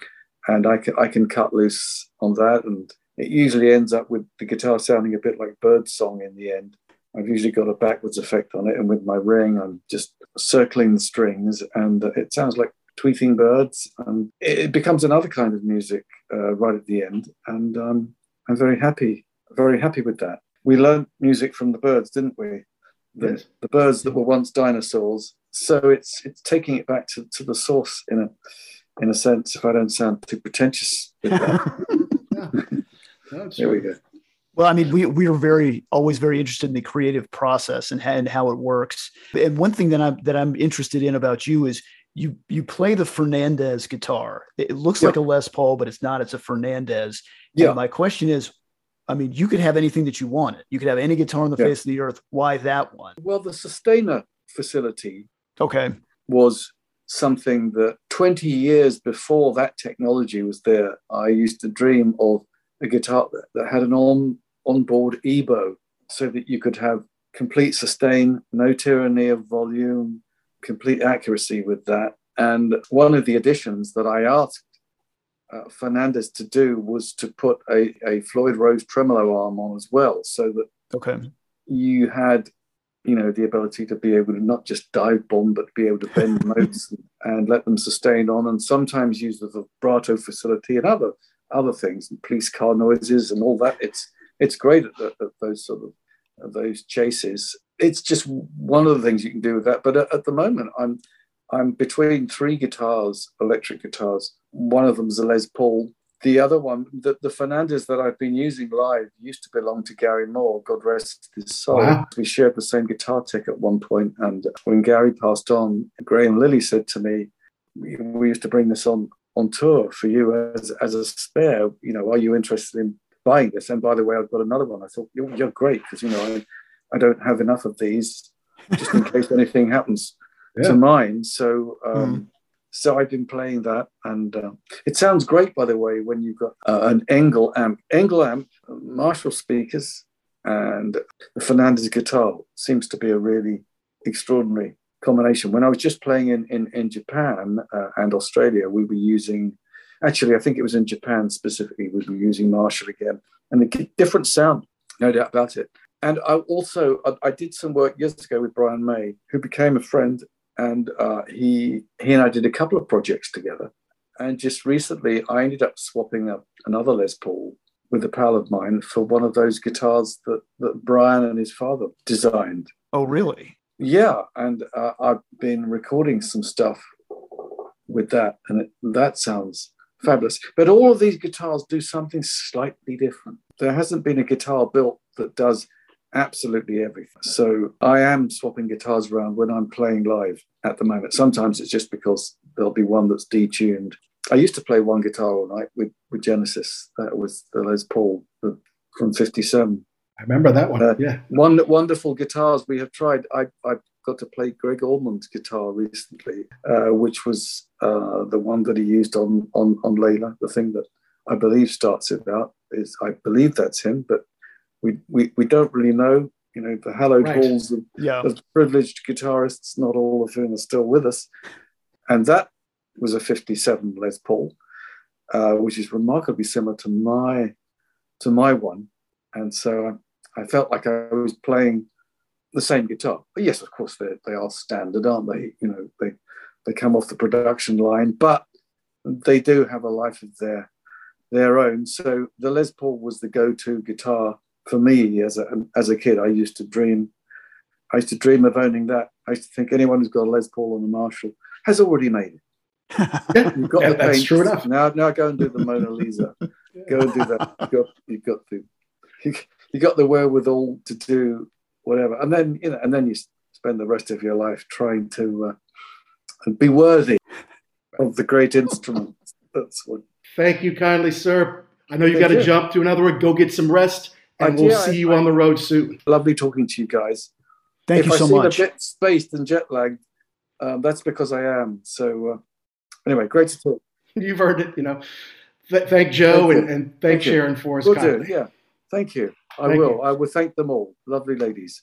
and I can, I can cut loose on that. And it usually ends up with the guitar sounding a bit like Birdsong in the end. I've usually got a backwards effect on it, and with my ring, I'm just circling the strings, and it sounds like tweeting birds, and it becomes another kind of music uh, right at the end, and um, I'm very happy, very happy with that. We learned music from the birds, didn't we? The, yes. the birds that were once dinosaurs. So it's it's taking it back to, to the source in a in a sense, if I don't sound too pretentious with that. yeah. No, there we go. Well, I mean, we we are very always very interested in the creative process and, and how it works. And one thing that I'm that I'm interested in about you is you you play the Fernandez guitar. It looks yep. like a Les Paul, but it's not. It's a Fernandez. Yeah. And my question is, I mean, you could have anything that you wanted. You could have any guitar on the Yeah. face of the earth. Why that one? Well, the Sustainer facility Okay. was something that twenty years before that technology was there, I used to dream of a guitar that, that had an on onboard E B O so that you could have complete sustain, no tyranny of volume, complete accuracy with that. And one of the additions that I asked uh, Fernandez to do was to put a, a Floyd Rose tremolo arm on as well, so that Okay. you had, you know, the ability to be able to not just dive bomb, but be able to bend notes and, and let them sustain on, and sometimes use the vibrato facility and other other things, and police car noises and all that. It's it's great at, at those sort of at those chases. It's just one of the things you can do with that. But at, at the moment, I'm I'm between three guitars, electric guitars. One of them's a Les Paul. The other one, the, the Fernandez that I've been using live, used to belong to Gary Moore, God rest his soul. Wow. We shared the same guitar tech at one point, and when Gary passed on, Graham Lilly said to me, we, we used to bring this on on tour for you as, as a spare. You know, are you interested in buying this? And by the way, I've got another one. I thought, you're, you're great, because, you know, I, I don't have enough of these just in case anything happens Yeah. to mine. So, um, Mm. so I've been playing that, and uh, it sounds great, by the way, when you've got uh, an Engel amp, Engel amp, Marshall speakers, and the Fernandez guitar seems to be a really extraordinary combination. When I was just playing in in, in Japan uh, and Australia, we were using, actually, I think it was in Japan specifically, we were using Marshall again, and a different sound, no doubt about it. And I also, I, I did some work years ago with Brian May, who became a friend. And uh, he he and I did a couple of projects together. And just recently, I ended up swapping up another Les Paul with a pal of mine for one of those guitars that, that Brian and his father designed. Oh, really? Yeah, and uh, I've been recording some stuff with that, and it, that sounds fabulous. But all of these guitars do something slightly different. There hasn't been a guitar built that does absolutely everything. So I am swapping guitars around when I'm playing live at the moment. Sometimes it's just because there'll be one that's detuned. I used to play one guitar all night with, with Genesis. That was the Les Paul the, from fifty-seven. I remember that one. Uh, yeah. One wonderful guitars we have tried. I I got to play Greg Allman's guitar recently, uh, which was uh, the one that he used on on on Layla. The thing that I believe starts it out is, I believe that's him, but we we, we don't really know. You know, the hallowed Right. halls of, Yeah. of privileged guitarists, not all of whom are still with us, and that was a fifty-seven Les Paul, uh, which is remarkably similar to my to my one, and so I, I felt like I was playing the same guitar. But yes, of course, they they are standard, aren't they? You know, they they come off the production line, but they do have a life of their their own. So the Les Paul was the go-to guitar for me as a as a kid. I used to dream, I used to dream of owning that. I used to think anyone who's got a Les Paul and a Marshall has already made it. Yeah, You've got yeah, the that's paint. true enough. Now, now go and do the Mona Lisa. Go and do that. You've got, you've got the, you, you got the wherewithal to do whatever, and then you know, and then you spend the rest of your life trying to uh, be worthy of the great instrument. That's what. Thank you kindly, sir. I know you Thank got to you. jump to another one. Go get some rest, and I- we'll yeah, see you I- on the road soon. Lovely talking to you guys. Thank if you I so seem much. a bit spaced and jet lagged, um, that's because I am. So uh, anyway, great to talk. You've heard it, you know. Th- thank Joe Thank you. and, and thank, Thank you. Sharon for us Will do. kindly. Yeah. Thank you. I Thank will. you. I will thank them all. Lovely ladies.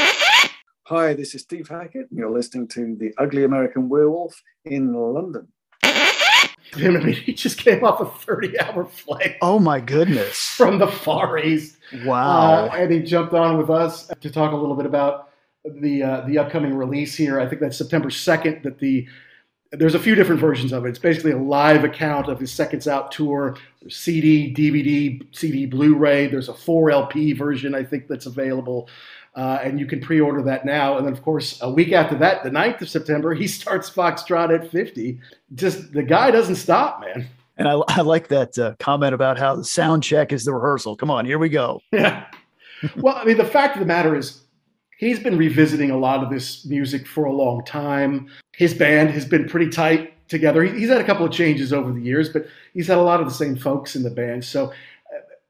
Hi, this is Steve Hackett, and you're listening to The Ugly American Werewolf in London. Him, I mean, he just came off a thirty-hour flight Oh my goodness. from the Far East. Wow. Uh, and he jumped on with us to talk a little bit about the uh, the upcoming release here. I think that's September second. That the there's a few different versions of it. It's basically a live account of his Seconds Out tour. There's C D, D V D, C D, Blu-ray. There's a four L P version, I think, that's available. Uh, and you can pre-order that now. And then, of course, a week after that, the ninth of September, he starts Foxtrot at fifty. Just the guy doesn't stop, man. And I, I like that uh, comment about how the sound check is the rehearsal. Come on, here we go. Yeah. Well, I mean, the fact of the matter is, he's been revisiting a lot of this music for a long time. His band has been pretty tight together. He, he's had a couple of changes over the years, but he's had a lot of the same folks in the band. So uh,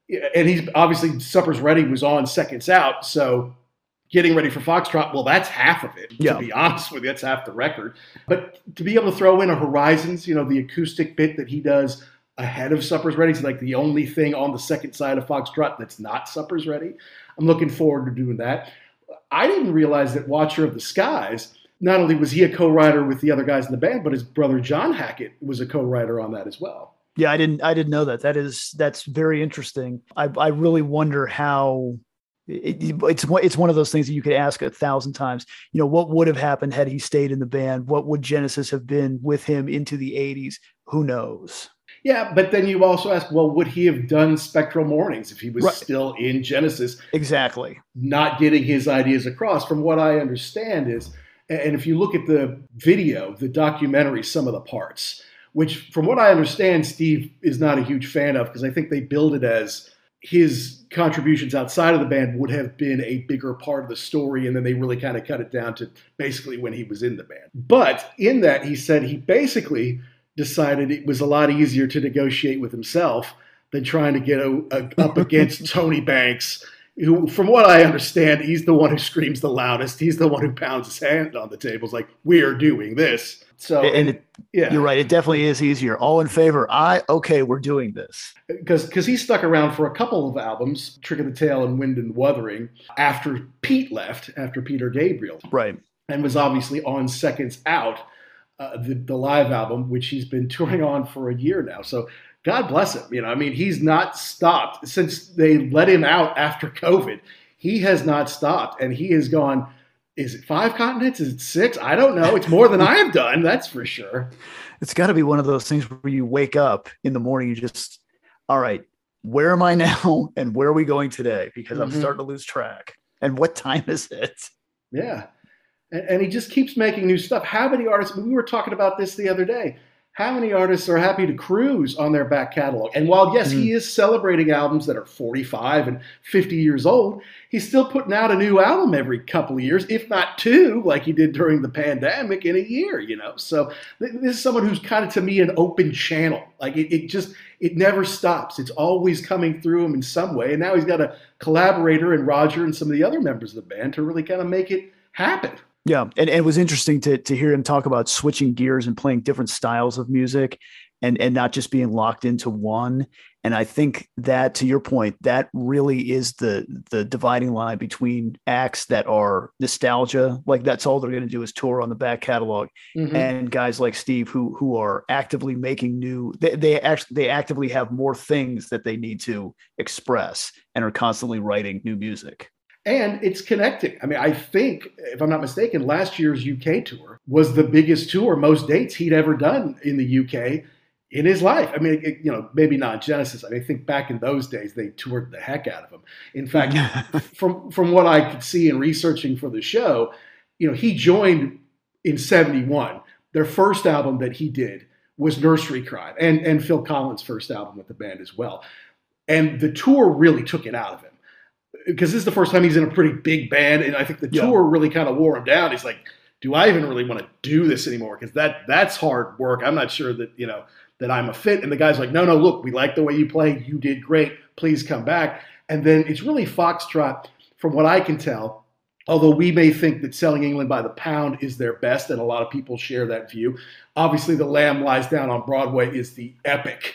and he's obviously Supper's Ready was on Seconds Out, so getting ready for Foxtrot, well, that's half of it, yeah. to be honest with you. That's half the record. But to be able to throw in a Horizons, you know, the acoustic bit that he does ahead of Supper's Ready is like the only thing on the second side of Foxtrot that's not Supper's Ready. I'm looking forward to doing that. I didn't realize that Watcher of the Skies, not only was he a co-writer with the other guys in the band, but his brother John Hackett was a co-writer on that as well. Yeah, I didn't I didn't know that. That is that's very interesting. I I really wonder how it, it's it's one of those things that you could ask a thousand times. You know, what would have happened had he stayed in the band? What would Genesis have been with him into the eighties? Who knows? Yeah, but then you also ask, well, would he have done Spectral Mornings if he was right. still in Genesis? Exactly. Not getting his ideas across. From what I understand is, and if you look at the video, the documentary, Some of the Parts, which from what I understand, Steve is not a huge fan of, because I think they build it as his contributions outside of the band would have been a bigger part of the story, and then they really kind of cut it down to basically when he was in the band. But in that, he said he basically decided it was a lot easier to negotiate with himself than trying to get a, a, up against Tony Banks, who, from what I understand, he's the one who screams the loudest. He's the one who pounds his hand on the table. It's like, we're doing this. So, and it, yeah, you're right. It definitely is easier. All in favor. I, okay, we're doing this. Because because he stuck around for a couple of albums, Trick of the Tail and Wind and Wuthering, after Pete left, after Peter Gabriel. Right. And was obviously on Seconds Out, uh, the, the live album, which he's been touring on for a year now. So God bless him. You know, I mean, he's not stopped since they let him out after COVID. He has not stopped, and he has gone, is it five continents? Is it six? I don't know. It's more than I have done. That's for sure. It's got to be one of those things where you wake up in the morning, you just, all right, where am I now? And where are we going today? Because mm-hmm. I'm starting to lose track. And what time is it? Yeah. And, and he just keeps making new stuff. How many artists, we were talking about this the other day, how many artists are happy to cruise on their back catalog? And while, yes, mm-hmm. he is celebrating albums that are forty-five and fifty years old, he's still putting out a new album every couple of years, if not two, like he did during the pandemic in a year, you know? So th- this is someone who's kind of, to me, an open channel. Like it, it just, it never stops. It's always coming through him in some way. And now he's got a collaborator in Roger and some of the other members of the band to really kind of make it happen. Yeah. And, and it was interesting to to hear him talk about switching gears and playing different styles of music and, and not just being locked into one. And I think that, to your point, that really is the the dividing line between acts that are nostalgia, like that's all they're going to do is tour on the back catalog, mm-hmm. and guys like Steve who who are actively making new, they, they actually they actively have more things that they need to express and are constantly writing new music. And it's connecting. I mean, I think, if I'm not mistaken, last year's U K tour was the biggest tour, most dates he'd ever done in the U K in his life. I mean, it, you know, maybe not Genesis. I mean, I think back in those days, they toured the heck out of him. In fact, from from what I could see in researching for the show, you know, he joined in seventy-one. Their first album that he did was Nursery Crime, and, and Phil Collins' first album with the band as well. And the tour really took it out of him, because this is the first time he's in a pretty big band, and I think the yeah. tour really kind of wore him down. He's like, do I even really want to do this anymore? Because that that's hard work. I'm not sure that, you know, that I'm a fit. And the guy's like, no, no, look, we like the way you play. You did great. Please come back. And then it's really Foxtrot, from what I can tell, although we may think that Selling England by the Pound is their best, and a lot of people share that view. Obviously, The Lamb Lies Down on Broadway is the epic.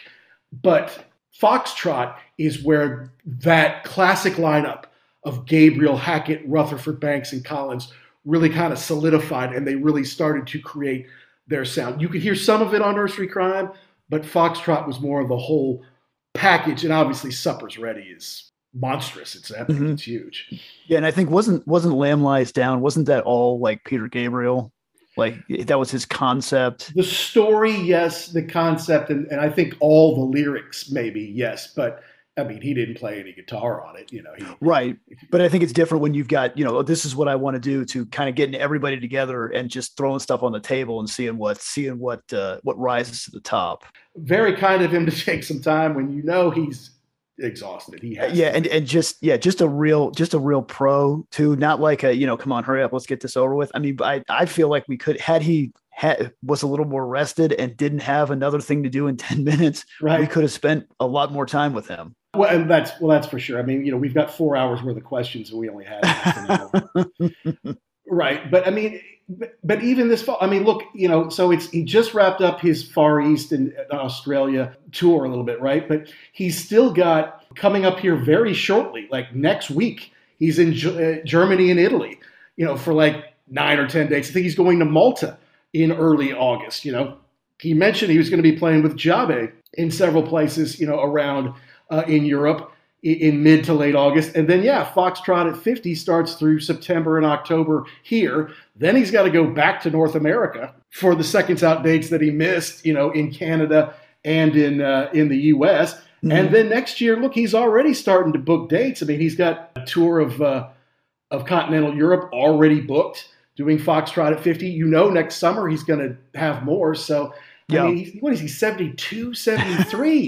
But Foxtrot is where that classic lineup of Gabriel, Hackett, Rutherford, Banks, and Collins really kind of solidified, and they really started to create their sound. You could hear some of it on Nursery Crime, but Foxtrot was more of the whole package. And obviously Supper's Ready is monstrous. It's epic. Mm-hmm. It's huge. Yeah. And I think wasn't, wasn't Lamb Lies Down, wasn't that all like Peter Gabriel? Like that was his concept? The story, yes. The concept, and, and I think all the lyrics, maybe, yes. But I mean, he didn't play any guitar on it, you know. He, right. But I think it's different when you've got, you know, this is what I want to do, to kind of getting everybody together and just throwing stuff on the table and seeing what, seeing what, uh, what rises to the top. Very kind of him to take some time when you know he's exhausted. He has yeah. to. And, and just, yeah, just a real, just a real pro too. Not like a, you know, come on, hurry up, let's get this over with. I mean, I, I feel like we could, had he had, was a little more rested and didn't have another thing to do in ten minutes, right. we could have spent a lot more time with him. Well, and that's well, that's for sure. I mean, you know, we've got four hours worth of questions, and we only had half an hour. Right, but I mean, but, but even this fall, I mean, look, you know, so it's he just wrapped up his Far East and Australia tour a little bit, right? But he's still got coming up here very shortly, like next week. He's in G- uh, Germany and Italy, you know, for like nine or ten days. I think he's going to Malta in early August. You know, he mentioned he was going to be playing with Jabe in several places, you know, around uh, in Europe in mid to late August. And then, yeah, Foxtrot at fifty starts through September and October here. Then he's got to go back to North America for the seconds out dates that he missed, you know, in Canada and in uh, in the U S. Mm-hmm. And then next year, look, he's already starting to book dates. I mean, he's got a tour of uh, of continental Europe already booked, doing Foxtrot at fifty. You know, next summer he's going to have more. So, yeah. I mean, he's, what is he, seventy-two, seventy-three?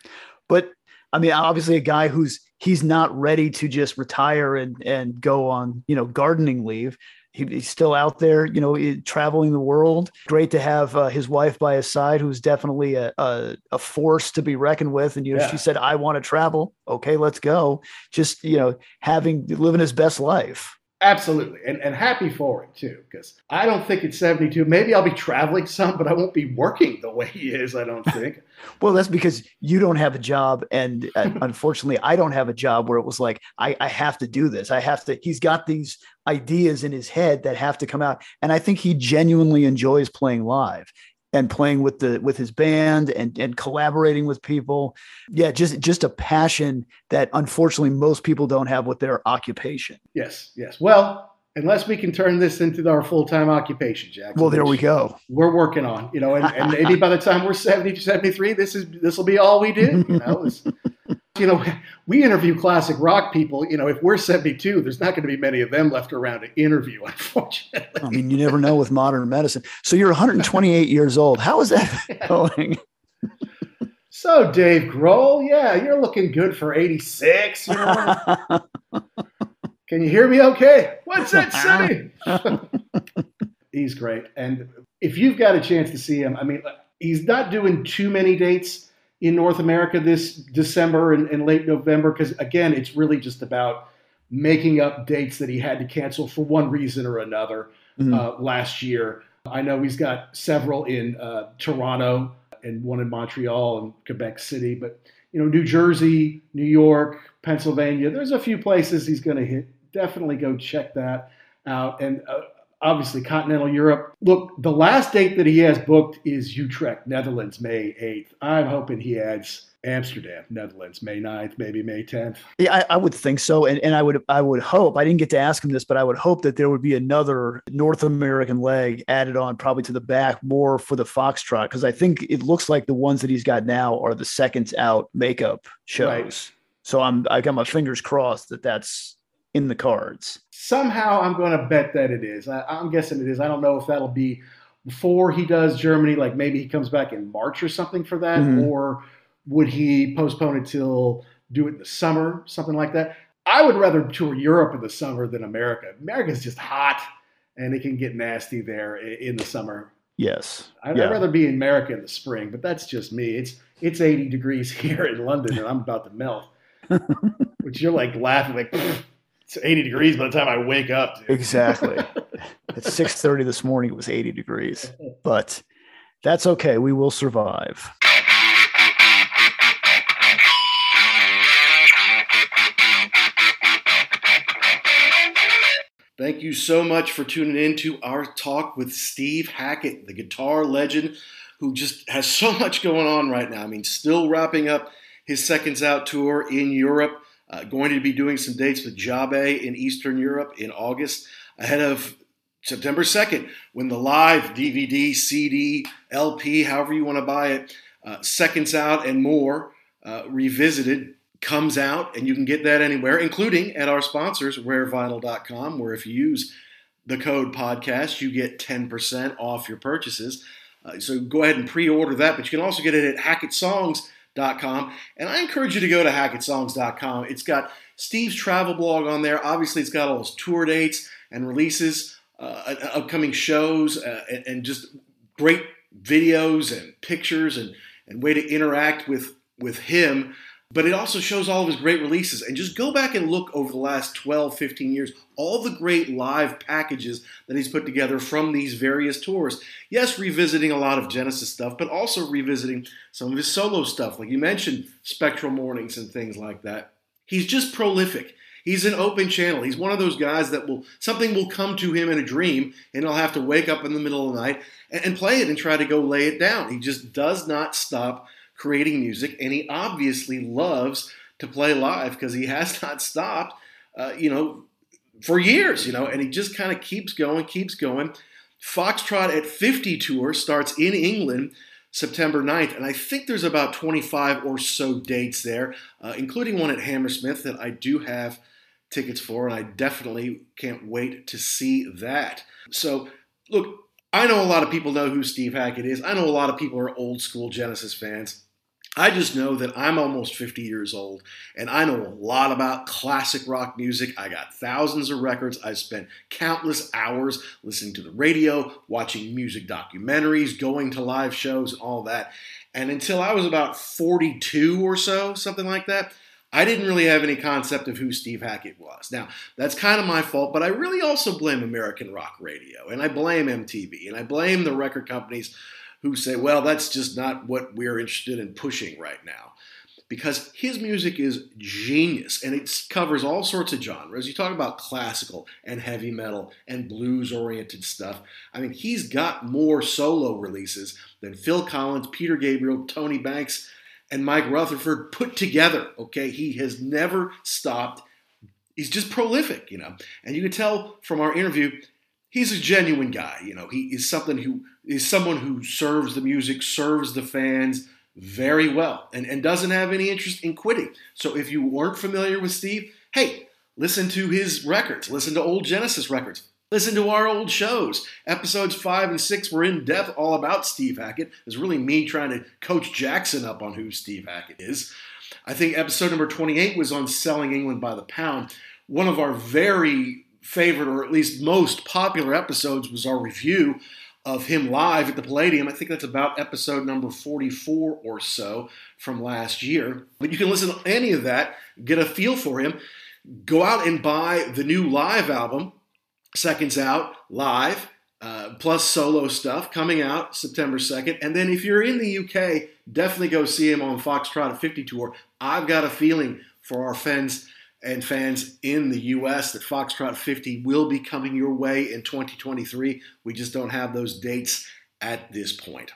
But I mean, obviously a guy who's he's not ready to just retire and, and go on, you know, gardening leave. He, he's still out there, you know, traveling the world. Great to have uh, his wife by his side, who's definitely a, a, a force to be reckoned with. And, you know, yeah. she said, I want to travel. Okay, let's go. Just, you know, having living his best life. Absolutely. And and happy for him, too, because I don't think it's seventy-two. Maybe I'll be traveling some, but I won't be working the way he is, I don't think. Well, that's because you don't have a job. And uh, unfortunately, I don't have a job where it was like, I, I have to do this. I have to. He's got these ideas in his head that have to come out. And I think he genuinely enjoys playing live and playing with the with his band and, and collaborating with people. Yeah, just just a passion that unfortunately most people don't have with their occupation. Yes, yes. Well, unless we can turn this into our full-time occupation, Jackson. Well, there we go. We're working on, you know, and, and maybe by the time we're seventy to seventy-three, this is this will be all we do. You know, it's, you know, we interview classic rock people. You know, if we're seventy-two, there's not going to be many of them left around to interview, unfortunately. I mean, you never know with modern medicine. So you're one hundred twenty-eight years old. How is that going? So, Dave Grohl, yeah, you're looking good for eighty-six. You know? Can you hear me okay? What's that say? He's great. And if you've got a chance to see him, I mean, he's not doing too many dates in North America this December and, and late November, because, again, it's really just about making up dates that he had to cancel for one reason or another mm-hmm. uh, last year. I know he's got several in uh, Toronto and one in Montreal and Quebec City, but, you know, New Jersey, New York, Pennsylvania, there's a few places he's going to hit. Definitely go check that out. And uh, obviously continental Europe. Look, the last date that he has booked is Utrecht, Netherlands, May eighth. I'm hoping he adds Amsterdam, Netherlands, May ninth, maybe May tenth. Yeah, I, I would think so. And, and I would I would hope, I didn't get to ask him this, but I would hope that there would be another North American leg added on probably to the back more for the Foxtrot, because I think it looks like the ones that he's got now are the seconds out makeup shows. Right. So I'm I got my fingers crossed that that's in the cards. Somehow I'm going to bet that it is. I, I'm guessing it is. I don't know if that'll be before he does Germany, like maybe he comes back in March or something for that, mm-hmm. or would he postpone it till do it in the summer, something like that? I would rather tour Europe in the summer than America. America's just hot, and it can get nasty there in the summer. Yes. I'd, yeah. I'd rather be in America in the spring, but that's just me. It's it's eighty degrees here in London, and I'm about to melt. Which you're like laughing, like, it's eighty degrees by the time I wake up. Dude. Exactly. At six thirty this morning, it was eighty degrees. But that's okay. We will survive. Thank you so much for tuning in to our talk with Steve Hackett, the guitar legend who just has so much going on right now. I mean, still wrapping up his Seconds Out tour in Europe, uh, going to be doing some dates with Jabe in Eastern Europe in August, ahead of September second, when the live D V D, C D, L P, however you want to buy it, uh, Seconds Out and More, uh, Revisited, comes out, and you can get that anywhere, including at our sponsors, rare vinyl dot com, where if you use the code podcast, you get ten percent off your purchases. Uh, so go ahead and pre-order that, but you can also get it at hackett songs dot com, and I encourage you to go to hackett songs dot com. It's got Steve's travel blog on there. Obviously, it's got all his tour dates and releases, uh, upcoming shows, uh, and, and just great videos and pictures and, and way to interact with, with him. But it also shows all of his great releases. And just go back and look over the last twelve, fifteen years, all the great live packages that he's put together from these various tours. Yes, revisiting a lot of Genesis stuff, but also revisiting some of his solo stuff. Like you mentioned, Spectral Mornings and things like that. He's just prolific. He's an open channel. He's one of those guys that will, something will come to him in a dream, and he'll have to wake up in the middle of the night and, and play it and try to go lay it down. He just does not stop creating music, and he obviously loves to play live because he has not stopped, uh, you know, for years, you know, and he just kind of keeps going, keeps going. Foxtrot at fifty tour starts in England September ninth, and I think there's about twenty-five or so dates there, uh, including one at Hammersmith that I do have tickets for, and I definitely can't wait to see that. So, look, I know a lot of people know who Steve Hackett is. I know a lot of people are old school Genesis fans. I just know that I'm almost fifty years old, and I know a lot about classic rock music. I got thousands of records. I spent countless hours listening to the radio, watching music documentaries, going to live shows, and all that. And until I was about forty-two or so, something like that, I didn't really have any concept of who Steve Hackett was. Now, that's kind of my fault, but I really also blame American rock radio, and I blame M T V, and I blame the record companies who say, well, that's just not what we're interested in pushing right now. Because his music is genius, and it covers all sorts of genres. You talk about classical and heavy metal and blues-oriented stuff. I mean, he's got more solo releases than Phil Collins, Peter Gabriel, Tony Banks, and Mike Rutherford put together, okay? He has never stopped. He's just prolific, you know. And you can tell from our interview, he's a genuine guy, you know. He is something who is someone who serves the music, serves the fans very well, and, and doesn't have any interest in quitting. So if you weren't familiar with Steve, hey, listen to his records. Listen to old Genesis records. Listen to our old shows. Episodes five and six were in depth all about Steve Hackett. It was really me trying to coach Jackson up on who Steve Hackett is. I think episode number twenty-eight was on Selling England by the Pound. One of our very favorite, or at least most popular episodes, was our review of him live at the Palladium. I think that's about episode number forty-four or so from last year. But you can listen to any of that, get a feel for him. Go out and buy the new live album, Seconds Out, live, uh, plus solo stuff, coming out September second. And then if you're in the U K, definitely go see him on Foxtrot at fifty tour. I've got a feeling for our fans and fans in the U S that Foxtrot fifty will be coming your way in twenty twenty-three. We just don't have those dates at this point.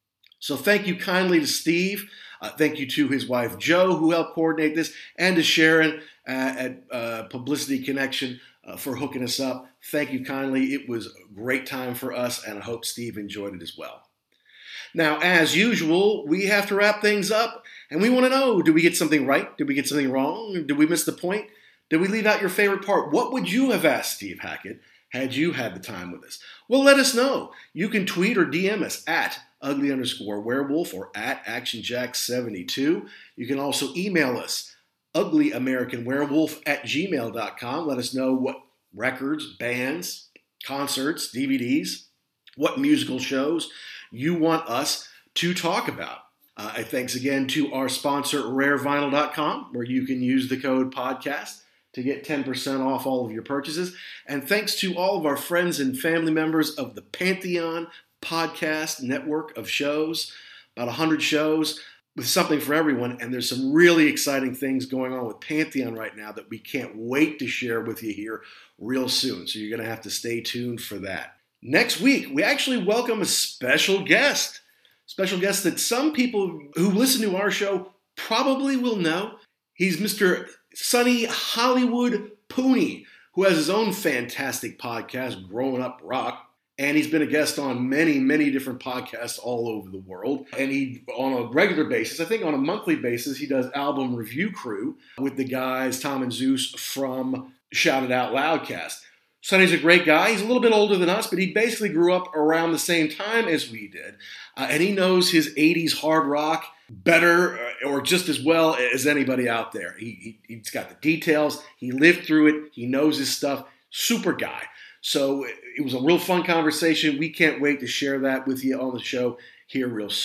So thank you kindly to Steve. Uh, thank you to his wife, Jo, who helped coordinate this, and to Sharon uh, at uh, Publicity Connection uh, for hooking us up. Thank you kindly. It was a great time for us, and I hope Steve enjoyed it as well. Now, as usual, we have to wrap things up, and we want to know, did we get something right? Did we get something wrong? Did we miss the point? Did we leave out your favorite part? What would you have asked Steve Hackett had you had the time with us? Well, let us know. You can tweet or D M us at ugly underscore werewolf or at actionjack seventy-two. You can also email us, uglyamericanwerewolf at gmail dot com. Let us know what records, bands, concerts, D V Ds, what musical shows you want us to talk about. Uh, thanks again to our sponsor, rare vinyl dot com, where you can use the code podcast to get ten percent off all of your purchases. And thanks to all of our friends and family members of the Pantheon podcast network of shows, about one hundred shows with something for everyone. And there's some really exciting things going on with Pantheon right now that we can't wait to share with you here real soon. So you're going to have to stay tuned for that. Next week, we actually welcome a special guest. Special guest that some people who listen to our show probably will know. He's Mister Sonny Hollywood Pooney, who has his own fantastic podcast, Growing Up Rock. And he's been a guest on many, many different podcasts all over the world. And he, on a regular basis, I think on a monthly basis, he does Album Review Crew with the guys, Tom and Zeus from Shout It Out Loudcast. Sonny's a great guy. He's a little bit older than us, but he basically grew up around the same time as we did. Uh, and he knows his eighties hard rock better or just as well as anybody out there. He, he, he's got the details. He lived through it. He knows his stuff. Super guy. So it was a real fun conversation. We can't wait to share that with you on the show here real soon.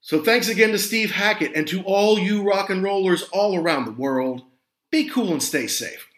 So thanks again to Steve Hackett and to all you rock and rollers all around the world. Be cool and stay safe.